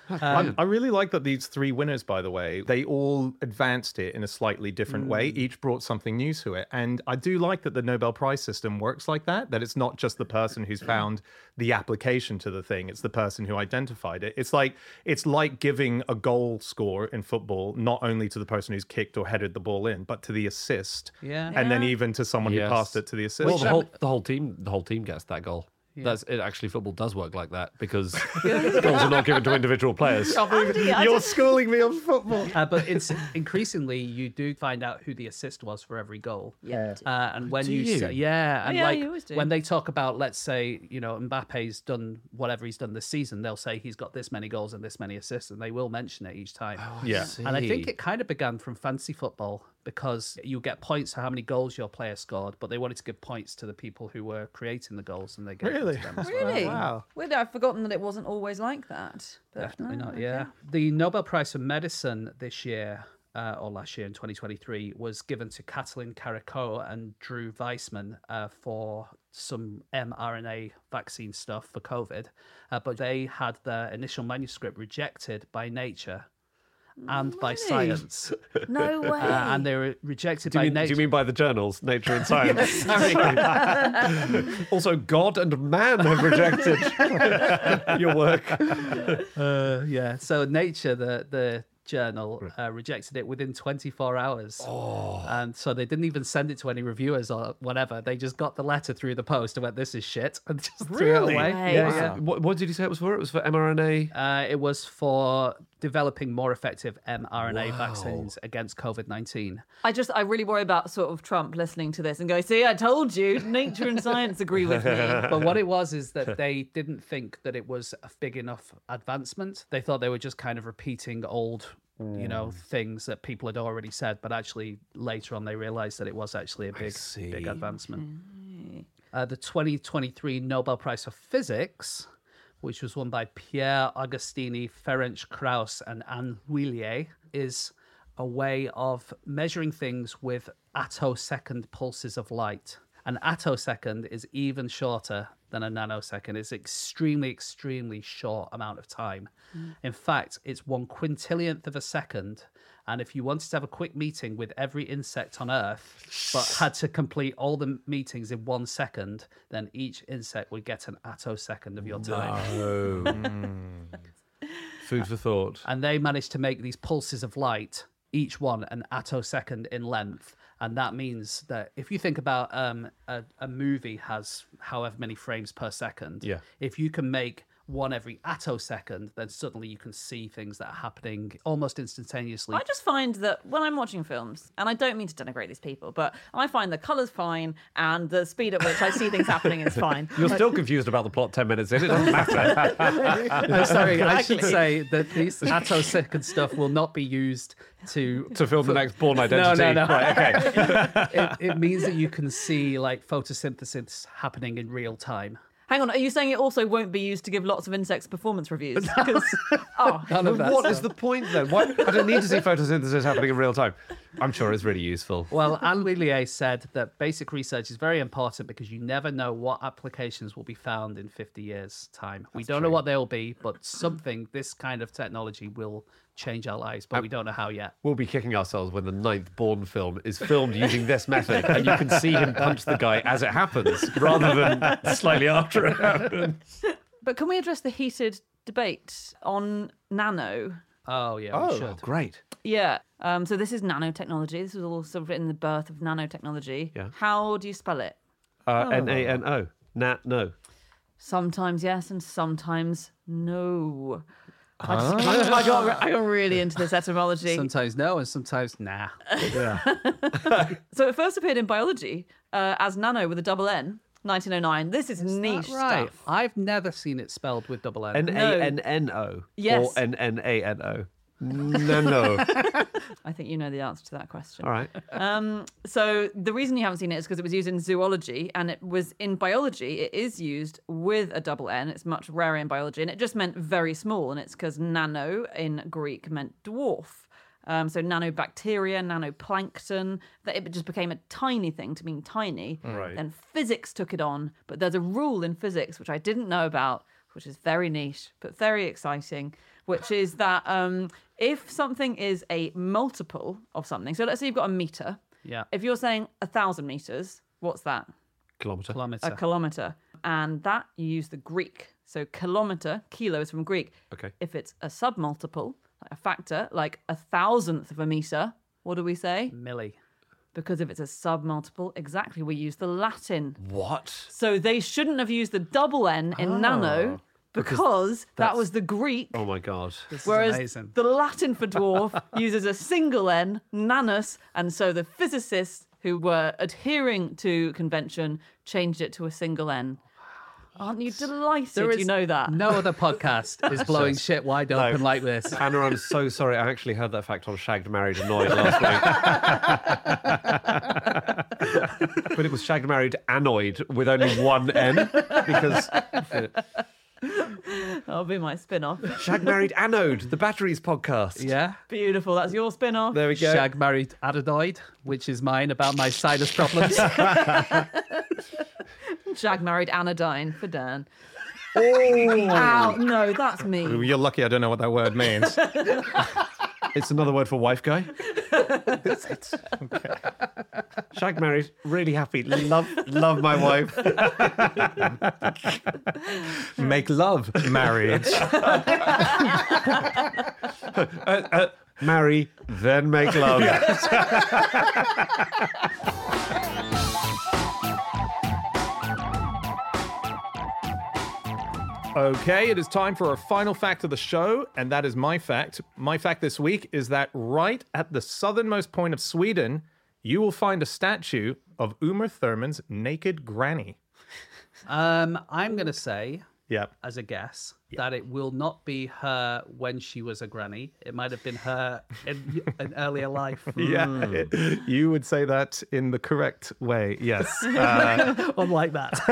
I, I really like that these three winners, by the way, they all advanced it in a slightly different way. Each brought something new to it. And I do like that the Nobel Prize system works like that, that it's not just the person who's found the application to the thing, it's the person who identified it. It's like it's like giving a goal score in football, not only to the person who's kicked or headed the ball in, but to the assist. Yeah. And then Yeah. even to someone Yes. who passed it to the assist. Well, the whole the whole team the whole team gets that goal. That's it. Actually, football does work like that because goals are not given to individual players. Andy, I You're just- schooling me on football. Uh, but it's increasingly you do find out who the assist was for every goal. Yeah. Uh, and when Do you, you? say, yeah, and yeah, like you always do. when they talk about, let's say, you know, Mbappe's done whatever he's done this season, they'll say he's got this many goals and this many assists, and they will mention it each time. Yeah. And I think it kind of began from fantasy football because you get points for how many goals your player scored, but they wanted to give points to the people who were creating the goals, and they gave them Really? to them as well. Really? Wow. Weird, I've forgotten that it wasn't always like that. But Definitely no, not. okay. Yeah, the Nobel Prize for Medicine this year, uh, or last year in twenty twenty-three, was given to Katalin Karikó and Drew Weissman uh, for some mRNA vaccine stuff for COVID, uh, but they had their initial manuscript rejected by Nature and by Science, No way. uh, and they were rejected Do by you, mean, do Nature. you mean by the journals, Nature and Science? Also, God and man have rejected your work. Uh, yeah. So Nature, the the journal, uh, rejected it within twenty-four hours. Oh. And so they didn't even send it to any reviewers or whatever. They just got the letter through the post and went, "This is shit," and just threw it Really? away. Right. Yeah, Wow. yeah. What, what did you say it was for? It was for mRNA. Uh, it was for developing more effective mRNA vaccines against COVID nineteen. I just, I really worry about sort of Trump listening to this and going, see, I told you, nature and science agree with me. But what it was is that they didn't think that it was a big enough advancement. They thought they were just kind of repeating old, you know, things that people had already said. But actually, later on, they realized that it was actually a big, see. big advancement. Uh, the twenty twenty-three Nobel Prize for Physics, which was won by Pierre Agostini, Ferenc Krauss, and Anne Huillier, is a way of measuring things with attosecond pulses of light. An attosecond is even shorter than a nanosecond. It's extremely, extremely short amount of time. In fact, it's one quintillionth of a second. And if you wanted to have a quick meeting with every insect on Earth, but had to complete all the meetings in one second, then each insect would get an attosecond of your time. Oh. Food for thought. And they managed to make these pulses of light, each one an attosecond in length. And that means that if you think about um, a, a movie has however many frames per second, Yeah. if you can make one every attosecond, then suddenly you can see things that are happening almost instantaneously. I just find that when I'm watching films, and I don't mean to denigrate these people, but I find the colour's fine and the speed at which I see things happening is fine. You're still confused about the plot ten minutes in. It doesn't matter. No, sorry, I should Exactly. say that this attosecond stuff will not be used to to film the next Born Identity. No, no, no. Right, okay. it, it means that you can see like photosynthesis happening in real time. Hang on, are you saying it also won't be used to give lots of insects performance reviews? Because, oh, None of that What stuff. is the point then? Why? I don't need to see photosynthesis happening in real time. I'm sure it's really useful. Well, Anne Huillier said that basic research is very important because you never know what applications will be found in fifty years' time. we don't know what they'll be, but something, this kind of technology will change our lives, but we don't know how yet. We'll be kicking ourselves when the ninth Bourne film is filmed using this method, and you can see him punch the guy as it happens, rather than slightly after it happens. but can we address the heated debate on nano? Oh, yeah, we should. great. Yeah. Um, so this is nanotechnology. This was all sort of in the birth of nanotechnology. Yeah. How do you spell it? Uh, N A N O. Nat, no. Sometimes yes, and sometimes no. I, just, I, got, I got really into this etymology. Sometimes no, and sometimes nah. So it first appeared in biology uh, as nano with a double N, nineteen oh nine. This is, niche Right. stuff. I've never seen it spelled with double N. N A N N O. Yes. Or N N A N O. No, no. I think you know the answer to that question. All right. Um, so the reason you haven't seen it is because it was used in zoology, and it was in biology. It is used with a double N. It's much rarer in biology, and it just meant very small. And it's because nano in Greek meant dwarf. Um, so nanobacteria, nanoplankton, that it just became a tiny thing to mean tiny. Right. Then physics took it on, but there's a rule in physics which I didn't know about, which is very niche but very exciting, which is that um, if something is a multiple of something, so let's say you've got a meter. Yeah. If you're saying a thousand meters, what's that? Kilometer. Kilometer. A kilometer. And that you use the Greek. So kilometer, kilo is from Greek. Okay. If it's a submultiple, like a factor, like a thousandth of a meter, what do we say? Milli. Because if it's a submultiple, exactly, we use the Latin. What? So they shouldn't have used the double N in Oh. nano because that that's- was the Greek. Oh my God. This Whereas is amazing. the Latin for dwarf uses a single N, nanus, and so the physicists who were adhering to convention changed it to a single N. Aren't you delighted There is you know that? No other podcast is blowing shit wide open like this. Anna, I'm so sorry. I actually heard that fact on Shagged, Married, Annoyed last week. But it was Shagged, Married, Annoyed with only one N because That'll be my spin-off. Shagged, Married, Anode, the Batteries podcast. Yeah. Beautiful. That's your spin-off. There we go. Shag married adenoid, which is mine about my sinus problems. Shag married anodyne for Dan. Oh. Ow, no, that's me. You're lucky I don't know what that word means. It's another word for wife guy. Shagged, Married, really happy. Love, love my wife. Make love, marriage. Uh, uh, marry, then make love. Okay, it is time for our final fact of the show, and that is my fact. My fact this week is that right at the southernmost point of Sweden, you will find a statue of Uma Thurman's naked granny. um, I'm going to say, Yep. as a guess, that it will not be her when she was a granny. It might have been her in an earlier life. Yeah, you would say that in the correct way, yes. Uh, Unlike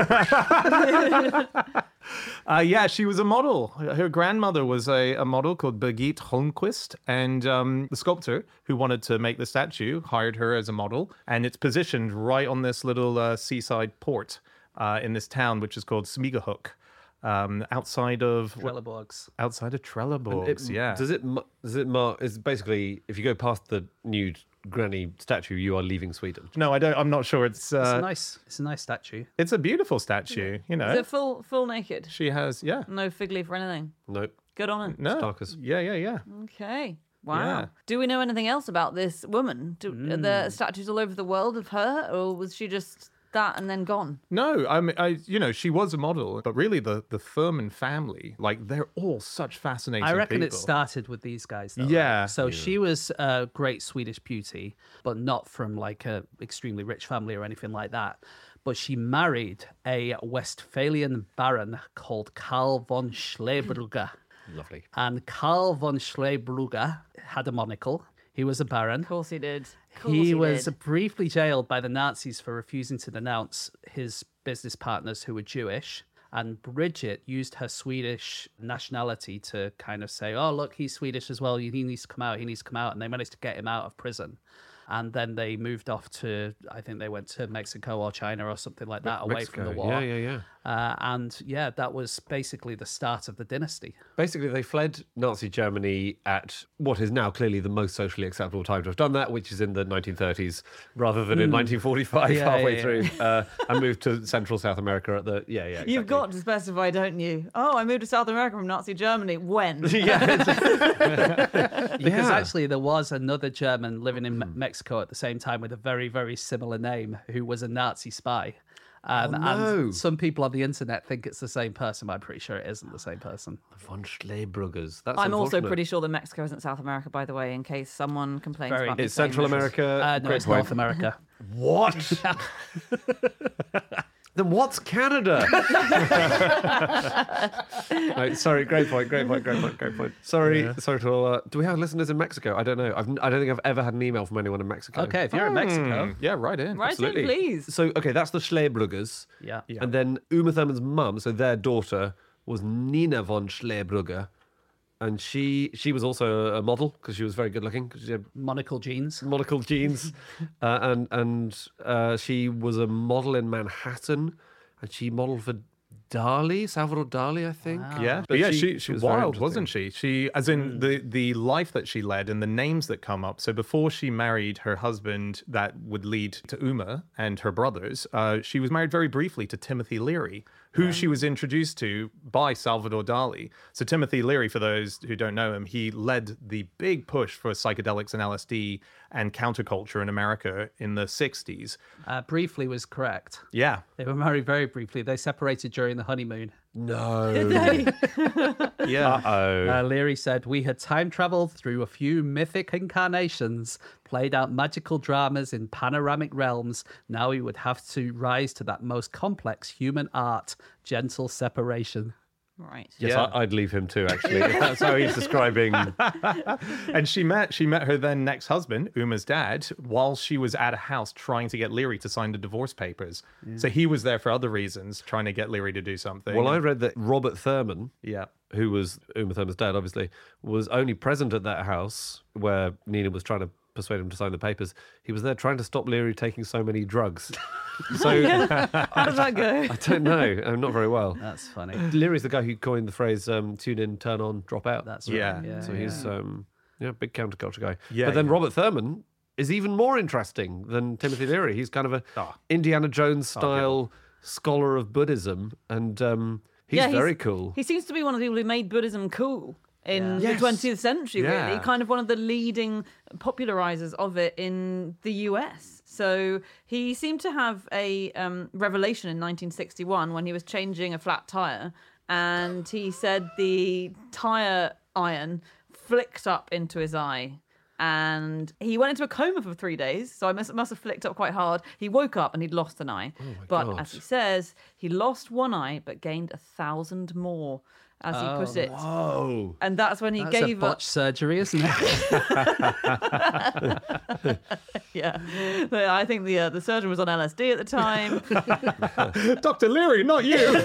that. Uh, yeah, she was a model. Her grandmother was a, a model called Birgit Holmquist, and um, the sculptor who wanted to make the statue hired her as a model, and it's positioned right on this little uh, seaside port uh, in this town, which is called Smygehuk, um, outside of Trelleborgs. outside of Trelleborgs. Yeah, Does it? ma- Does it? Mark? It's basically if you go past the nude granny statue, you are leaving Sweden. no, I don't. I'm not sure. It's It's a uh, nice, it's a nice statue. it's a beautiful statue. You know, Is it full, full naked? she has yeah. No fig leaf or anything. Nope. Good on it. No, Starkers. yeah, yeah, yeah. Okay. Wow. Yeah. Do we know anything else about this woman? Do, Are there statues all over the world of her, or was she just that and then gone? No, I mean, I, you know, she was a model, but really the the Thurman family, like, they're all such fascinating I reckon people. it started with these guys, though. Yeah. right? So she was a great Swedish beauty, but not from like a extremely rich family or anything like that. But she married a Westphalian baron called Karl von Schlebrugge. Lovely. And Karl von Schlebrugge had a monocle. He was a baron. Of course he did. Of course He was did. briefly jailed by the Nazis for refusing to denounce his business partners who were Jewish. And Bridget used her Swedish nationality to kind of say, oh, look, he's Swedish as well. He needs to come out. He needs to come out. And they managed to get him out of prison. And then they moved off to, I think they went to Mexico or China or something like that, away Mexico. from the war. Yeah, yeah, yeah. Uh, and yeah, that was basically the start of the dynasty. Basically, they fled Nazi Germany at what is now clearly the most socially acceptable time to have done that, which is in the nineteen thirties rather than in nineteen forty-five, Yeah, halfway yeah, through, uh, and moved to Central South America at the, yeah, yeah. Exactly. You've got to specify, don't you? Oh, I moved to South America from Nazi Germany. When? Because Yeah. actually, there was another German living in Me- Mexico at the same time with a very, very similar name who was a Nazi spy. Um, Oh, no. And some people on the internet think it's the same person, but I'm pretty sure it isn't the same person. Von Schlebrugges. That's I'm also unfortunate. pretty sure that Mexico isn't South America, by the way, in case someone complains Very- about me It's saying Central this. America. Uh, no, Great it's point. North America. What? Then what's Canada? No, sorry, great point, great point, great point, great point. Sorry, sorry to all. Uh, do we have listeners in Mexico? I don't know. I've, I don't think I've ever had an email from anyone in Mexico. Okay, if you're in Mexico, Mm, yeah, right in. Right Absolutely. in, please. So, okay, that's the Schlebrugges. yeah. And then Uma Thurman's mum, so their daughter, was Nina von Schlebrugge. And she she was also a model because she was very good looking because she had Monocle jeans. monocle jeans. uh, and and uh, she was a model in Manhattan. And she modeled for Dali, Salvador Dali, I think. Yeah, but, But yeah, she- she, she she was was very wild, wasn't she? She, as in the the life that she led and the names that come up. So before she married her husband, that would lead to Uma and her brothers. Uh, she was married very briefly to Timothy Leary, who she was introduced to by Salvador Dali. So Timothy Leary, for those who don't know him, he led the big push for psychedelics and L S D and counterculture in America in the sixties. Uh, briefly was correct. Yeah. They were married very briefly. They separated during the honeymoon. No. Yeah. Oh. Uh, Leary said, "We had time traveled through a few mythic incarnations, played out magical dramas in panoramic realms. Now we would have to rise to that most complex human art, gentle separation." Right. Yes, Yeah. I, I'd leave him too, actually. If that's how he's describing. And she met she met her then next husband, Uma's dad, while she was at a house trying to get Leary to sign the divorce papers. So he was there for other reasons, trying to get Leary to do something. Well, I read that Robert Thurman, yeah. who was Uma Thurman's dad, obviously, was only present at that house where Nina was trying to persuade him to sign the papers. He was there trying to stop Leary taking so many drugs. So How does that go? I don't know. Uh, not very well. That's funny. Leary's the guy who coined the phrase um, "tune in, turn on, drop out." That's right. Yeah. Yeah. so yeah. he's um, yeah, big counterculture guy. Yeah, but then yeah. Robert Thurman is even more interesting than Timothy Leary. He's kind of a Ah. Indiana Jones style scholar of Buddhism, and um, he's Yeah, very cool. He seems to be one of the people who made Buddhism cool in Yeah. the Yes. twentieth century, Yeah. really. Kind of one of the leading popularizers of it in the U S. So he seemed to have a um, revelation in nineteen sixty-one when he was changing a flat tire. And he said the tire iron flicked up into his eye. And he went into a coma for three days, so I must, must have flicked up quite hard. He woke up and he'd lost an eye. but God. as he says, he lost one eye but gained a thousand more, as he put it. Oh, And that's when he That's a gave up. botched surgery, isn't it? Yeah, But I think the uh, the surgeon was on L S D at the time. Doctor Leary, not you.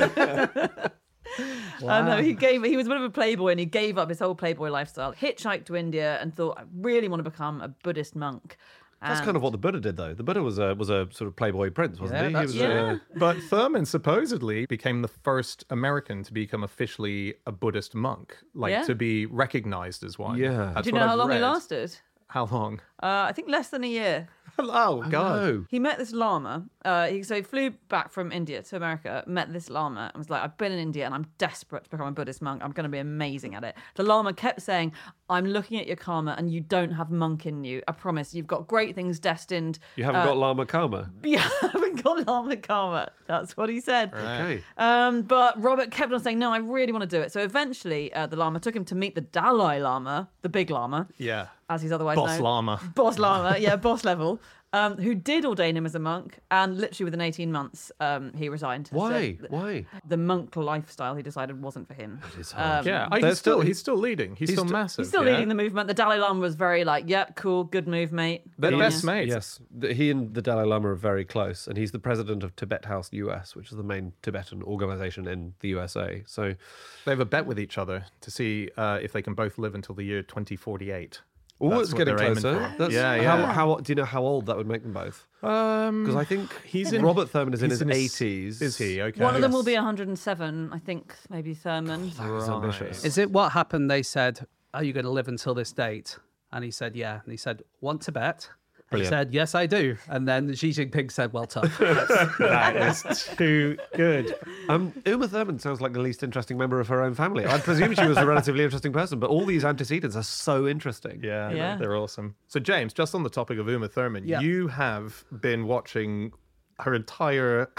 Uh, no, he gave. He was a bit of a playboy, and he gave up his whole playboy lifestyle. Hitchhiked to India and thought, I really want to become a Buddhist monk. that's And- kind of what the Buddha did, though. The Buddha was a was a sort of playboy prince, wasn't Yeah, he? that's he was, Yeah. uh, But Thurman supposedly became the first American to become officially a Buddhist monk, like Yeah. to be recognized as one. Yeah. That's Do you what know how I've long he read. lasted? How long? Uh, I think less than a year. Oh, God. no. He met this llama. Uh, he, so he flew back from India to America, met this llama, and was like, I've been in India and I'm desperate to become a Buddhist monk. I'm going to be amazing at it. The llama kept saying, I'm looking at your karma and you don't have monk in you. I promise. You've got great things destined. You haven't Uh, got Lama Karma. You haven't got llama karma. That's what he said. Okay. Um, but Robert kept on saying, no, I really want to do it. So eventually, uh, the Lama took him to meet the Dalai Lama, the big Lama, Yeah. as he's otherwise Boss known. Llama. Boss Lama, yeah, boss level, um, who did ordain him as a monk. And literally within eighteen months, um, he resigned. Why? So Why? the monk lifestyle, he decided, wasn't for him. is hard. Um, Yeah. There's he's, still, still- he's still leading. He's, he's still st- massive. He's still yeah? leading the movement. The Dalai Lama was very like, yep, cool, good move, mate. They're Good on best ya." mates. Yes, The- he and the Dalai Lama are very close, and he's the president of Tibet House U S, which is the main Tibetan organization in the U S A. So, They have a bet with each other to see uh, if they can both live until the year twenty forty-eight. oh, That's it's what getting they're aiming closer. for. That's, Yeah, How, yeah. how do you know how old that would make them both? Um, Because I think he's in Robert Thurman is in he's his eighties. Is he? Okay. One of them will Yes. be one hundred seven, I think, maybe Thurman. That was ambitious. Is it what happened? They said, "Are you going to live until this date?" And he said, "Yeah." And he said, "Want to bet?" And he Brilliant. said, "Yes, I do." And then Xi Jinping said, "Well, tough." That is too good. Um, Uma Thurman sounds like the least interesting member of her own family. I presume she was a relatively interesting person, but all these antecedents are so interesting. Yeah, Yeah. they're awesome. So, James, just on the topic of Uma Thurman, Yeah. you have been watching her entire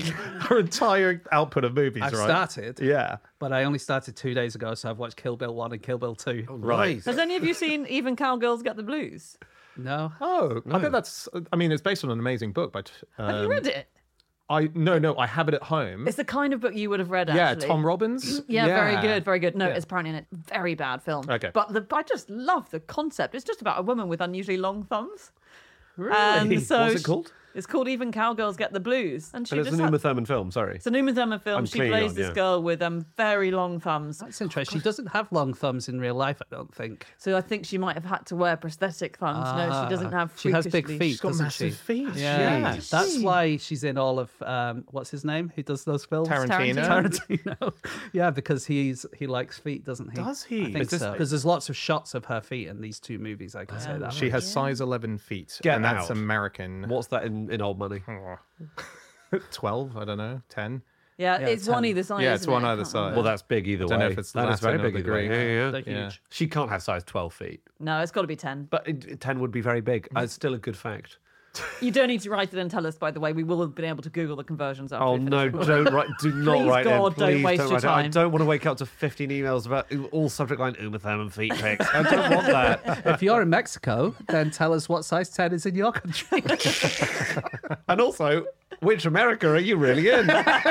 her entire output of movies, I've right? started, Yeah. but I only started two days ago, so I've watched Kill Bill one and Kill Bill two. Right. Has any of you seen Even Cowgirls Get the Blues? No. Oh, I bet that's. I mean, it's based on an amazing book, but um, Have you read it? I no, no, I have it at home. It's the kind of book you would have read, Yeah, actually. Tom Robbins. Yeah, very good, very good. No, Yeah. it's apparently a very bad film. Okay. But the, I just love the concept. It's just about a woman with unusually long thumbs. Really? And so What's it she- called? It's called Even Cowgirls Get the Blues. And she And it's just an had- Uma Thurman film, sorry. It's an Uma Thurman film. I'm She clean plays on, this yeah. girl with um, very long thumbs. That's interesting. She doesn't have long thumbs in real life, I don't think. So I think she might have had to wear prosthetic thumbs. no, she doesn't have. Ah. She has big freakishly- feet, She's got doesn't massive she? feet. Yeah, Jeez. that's why she's in all of um, what's his name? Who does those films? Tarantino. Tarantino. Yeah, because he's he likes feet, doesn't he? Does he? I think Is this- so. Because there's lots of shots of her feet in these two movies. I can say that. She has size eleven feet, Get and that's out. American. What's that in, in old money? twelve? I don't know. ten? Yeah, Yeah, it's ten. one either side. Yeah, it's isn't one it? I either can't side. remember. Well, that's big either Don't way. know if it's the that is very Latin or big the either way. Greek. Yeah, yeah, They're yeah. huge. Yeah. She can't have size twelve feet. No, it's got to be ten. But it, ten would be very big. Uh, It's still a good fact. You don't need to write it and tell us, by the way. We will have been able to Google the conversions after Oh we finish no! recording. Don't write. Do not Please, write God, in. don't Please waste your write in. I time. don't want to wake up to fifteen emails about all subject line Uma Thurman feet pics. I don't want that. If you're in Mexico, then tell us what size ten is in your country. And also, which America are you really in?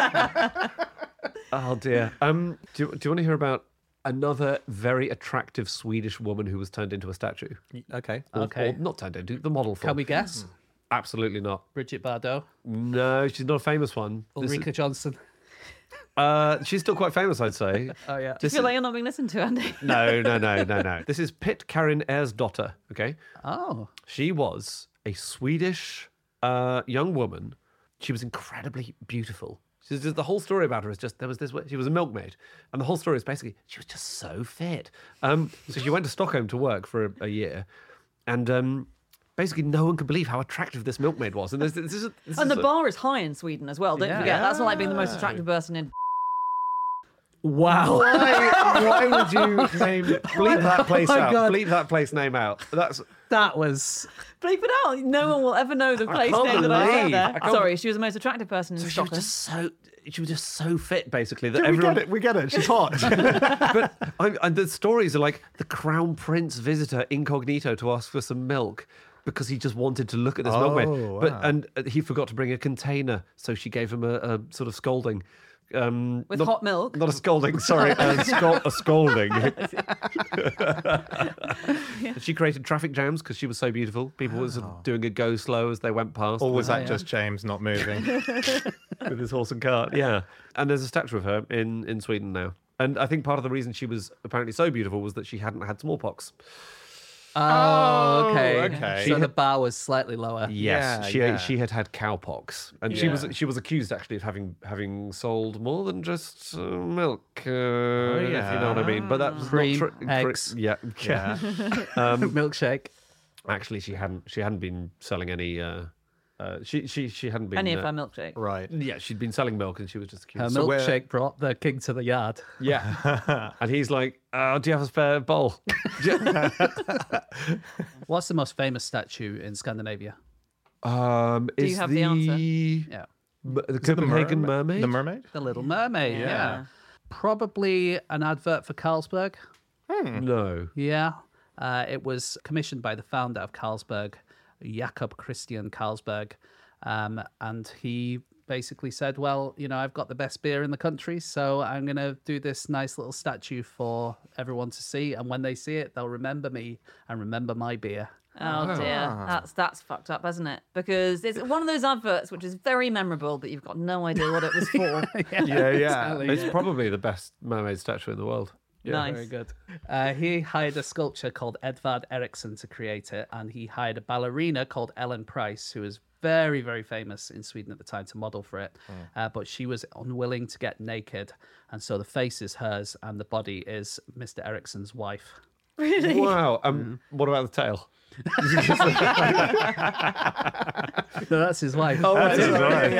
Oh dear. Um, do you, do you want to hear about another very attractive Swedish woman who was turned into a statue? Okay. Or- Okay. or not turned into the model for. Can we guess? Absolutely not. Bridget Bardot, No, she's not a famous one. This Ulrika is- Johnson. uh, she's still quite famous, I'd say. Oh yeah. Do you feel like you're not being listened to, Andy? No, no, no, no, no. This is Pitt Karin Ersdotter. Okay, Oh. she was a Swedish uh, young woman. She was incredibly beautiful. She's just, the whole story about her is just there was this. She was a milkmaid, and the whole story is basically she was just so fit. Um, so she went to Stockholm to work for a, a year, and um, basically no one could believe how attractive this milkmaid was. And this, this is, this And is the a- bar is high in Sweden as well. Don't Yeah. forget, that's not like being the most attractive person in. Wow. Why, why would you name bleep that place my out? God. Bleep that place name out. That's That was. Bleep it out. No one will ever know the place can't name that I believe- said there. I can't- Sorry, she was the most attractive person in she was Stockholm. just so. She was just so fit, basically, that We everyone. get it. We get it. She's hot. But I, and the stories are like the Crown Prince visitor incognito to ask for some milk because he just wanted to look at this Oh, milkmaid. But wow. and uh, he forgot to bring a container, so she gave him a, a sort of scolding. Um, With not- hot milk? Not a scolding, sorry, a, scol- a scolding. She created traffic jams because she was so beautiful. People were sort of doing a go slow as they went past. Or was Oh, that yeah. just James not moving? With his horse and cart. Yeah. And there's a statue of her in, in Sweden now. And I think part of the reason she was apparently so beautiful was that she hadn't had smallpox. Oh, okay. okay. So the bar was slightly lower. Yes, Yeah, she yeah. she had had cowpox, and she was Yeah. she was accused actually of having having sold more than just uh, milk, uh, if you know what I mean. But that's Cream, not true. eggs. Yeah, Yeah. Milkshake. Actually, she hadn't she hadn't been selling any. Uh, uh, she she she hadn't been. Any of uh, her milkshake. Right. Yeah, she'd been selling milk, and she was just accused. Her So where- milkshake brought the king to the yard. Yeah, and he's like, uh, "Do you have a spare bowl?" What's the most famous statue in Scandinavia? Um, Do you is have the answer? Yeah. m- the Copenhagen mer- mermaid? The mermaid? The Little Mermaid. Yeah. Yeah. Probably an advert for Carlsberg. No. Yeah. Uh, it was commissioned by the founder of Carlsberg, Jakob Christian Carlsberg. Um, and he basically said, well, you know, I've got the best beer in the country, so I'm going to do this nice little statue for everyone to see. And when they see it, they'll remember me and remember my beer. Oh dear, that's that's fucked up, hasn't it? Because it's one of those adverts which is very memorable, but you've got no idea what it was for. Yeah, yeah. It's probably the best mermaid statue in the world. Nice. Very good. Uh, he hired a sculptor called Edvard Eriksson to create it, and he hired a ballerina called Ellen Price, who was very, very famous in Sweden at the time, to model for it. Uh, but she was unwilling to get naked, and so the face is hers, and the body is Mister Eriksson's wife. Wow. Um, What about the tail? No, that's his wife. Oh, That is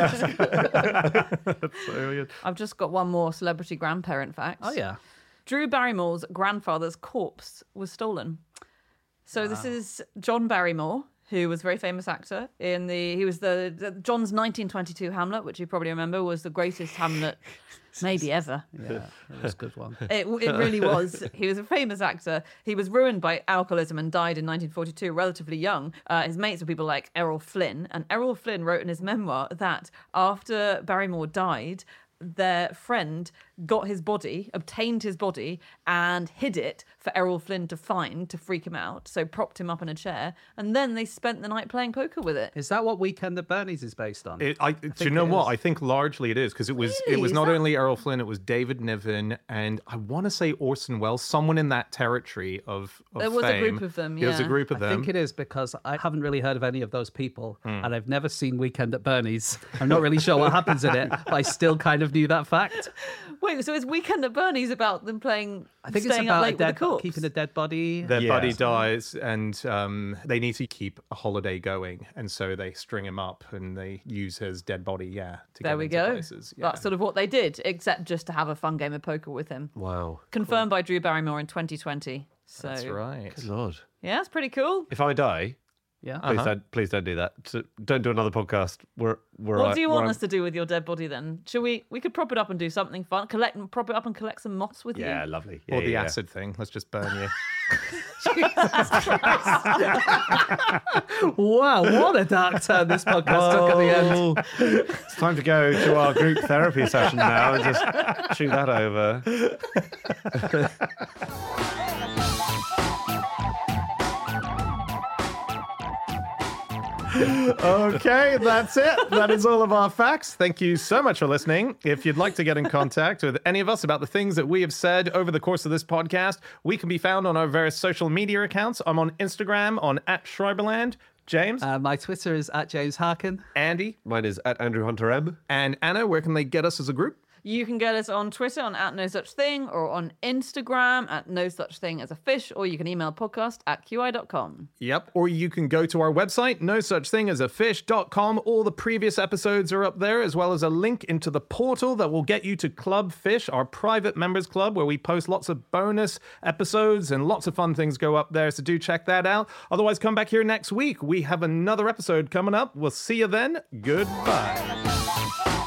right. I've just got one more celebrity grandparent fact. Oh, yeah. Drew Barrymore's grandfather's corpse was stolen. So this is John Barrymore, who was a very famous actor in the. He was the, the John's nineteen twenty-two Hamlet, which you probably remember was the greatest Hamlet maybe ever. Yeah, that was a good one. It, it really was. He was a famous actor. He was ruined by alcoholism and died in nineteen forty-two, relatively young. Uh, his mates were people like Errol Flynn. And Errol Flynn wrote in his memoir that after Barrymore died, their friend got his body, obtained his body, and hid it for Errol Flynn to find to freak him out. So propped him up in a chair, and then they spent the night playing poker with it. Is that what Weekend at Bernie's is based on? It, I, do you know it what? is. I think largely it is because it was Really? it was Is not that- only Errol Flynn, it was David Niven, and I want to say Orson Welles, someone in that territory of, of There was a fame. group of them, There was a yeah. group of I them. think it is because I haven't really heard of any of those people, Hmm. and I've never seen Weekend at Bernie's. I'm not really sure what happens in it, but I still kind of knew that fact. Wait, so is Weekend at Bernie's about them playing, I think it's staying up about a late dead, with the corpse? keeping a dead body. Their Yeah. buddy dies, and um, they need to keep a holiday going, and so they string him up and they use his dead body. Yeah, to There get we into go. places. Yeah. That's sort of what they did, except just to have a fun game of poker with him. Wow. Confirmed by Drew Barrymore in twenty twenty. So That's right. Good Lord. yeah, it's pretty cool. If I die, Yeah. please don't please don't do that. So don't do another podcast. Where where What I, do you where want I'm- us to do with your dead body then? Shall we? We could prop it up and do something fun. Collect, prop it up and collect some moss with Yeah, you. lovely. Or Yeah, the yeah, acid thing. Let's just burn you. Wow, what a dark turn this podcast took at the end. Oh, it's time to go to our group therapy session now and just chew that over. Okay, that's it. That is all of our facts. Thank you so much for listening. If you'd like to get in contact with any of us about the things that we have said over the course of this podcast, we can be found on our various social media accounts. I'm on Instagram on at Schreiberland. James, Uh, my Twitter is at James Harkin. Andy, Mine is at Andrew Hunter M. and Anna. Where can they get us as a group? You can get us on Twitter on at no such thing, or on Instagram at no such thing as a fish, or you can email podcast at q i dot com. Yep. Or you can go to our website, no such thing as a fish dot com. All the previous episodes are up there, as well as a link into the portal that will get you to Club Fish, our private members club, where we post lots of bonus episodes and lots of fun things go up there. So do check that out. Otherwise, come back here next week. We have another episode coming up. We'll see you then. Goodbye.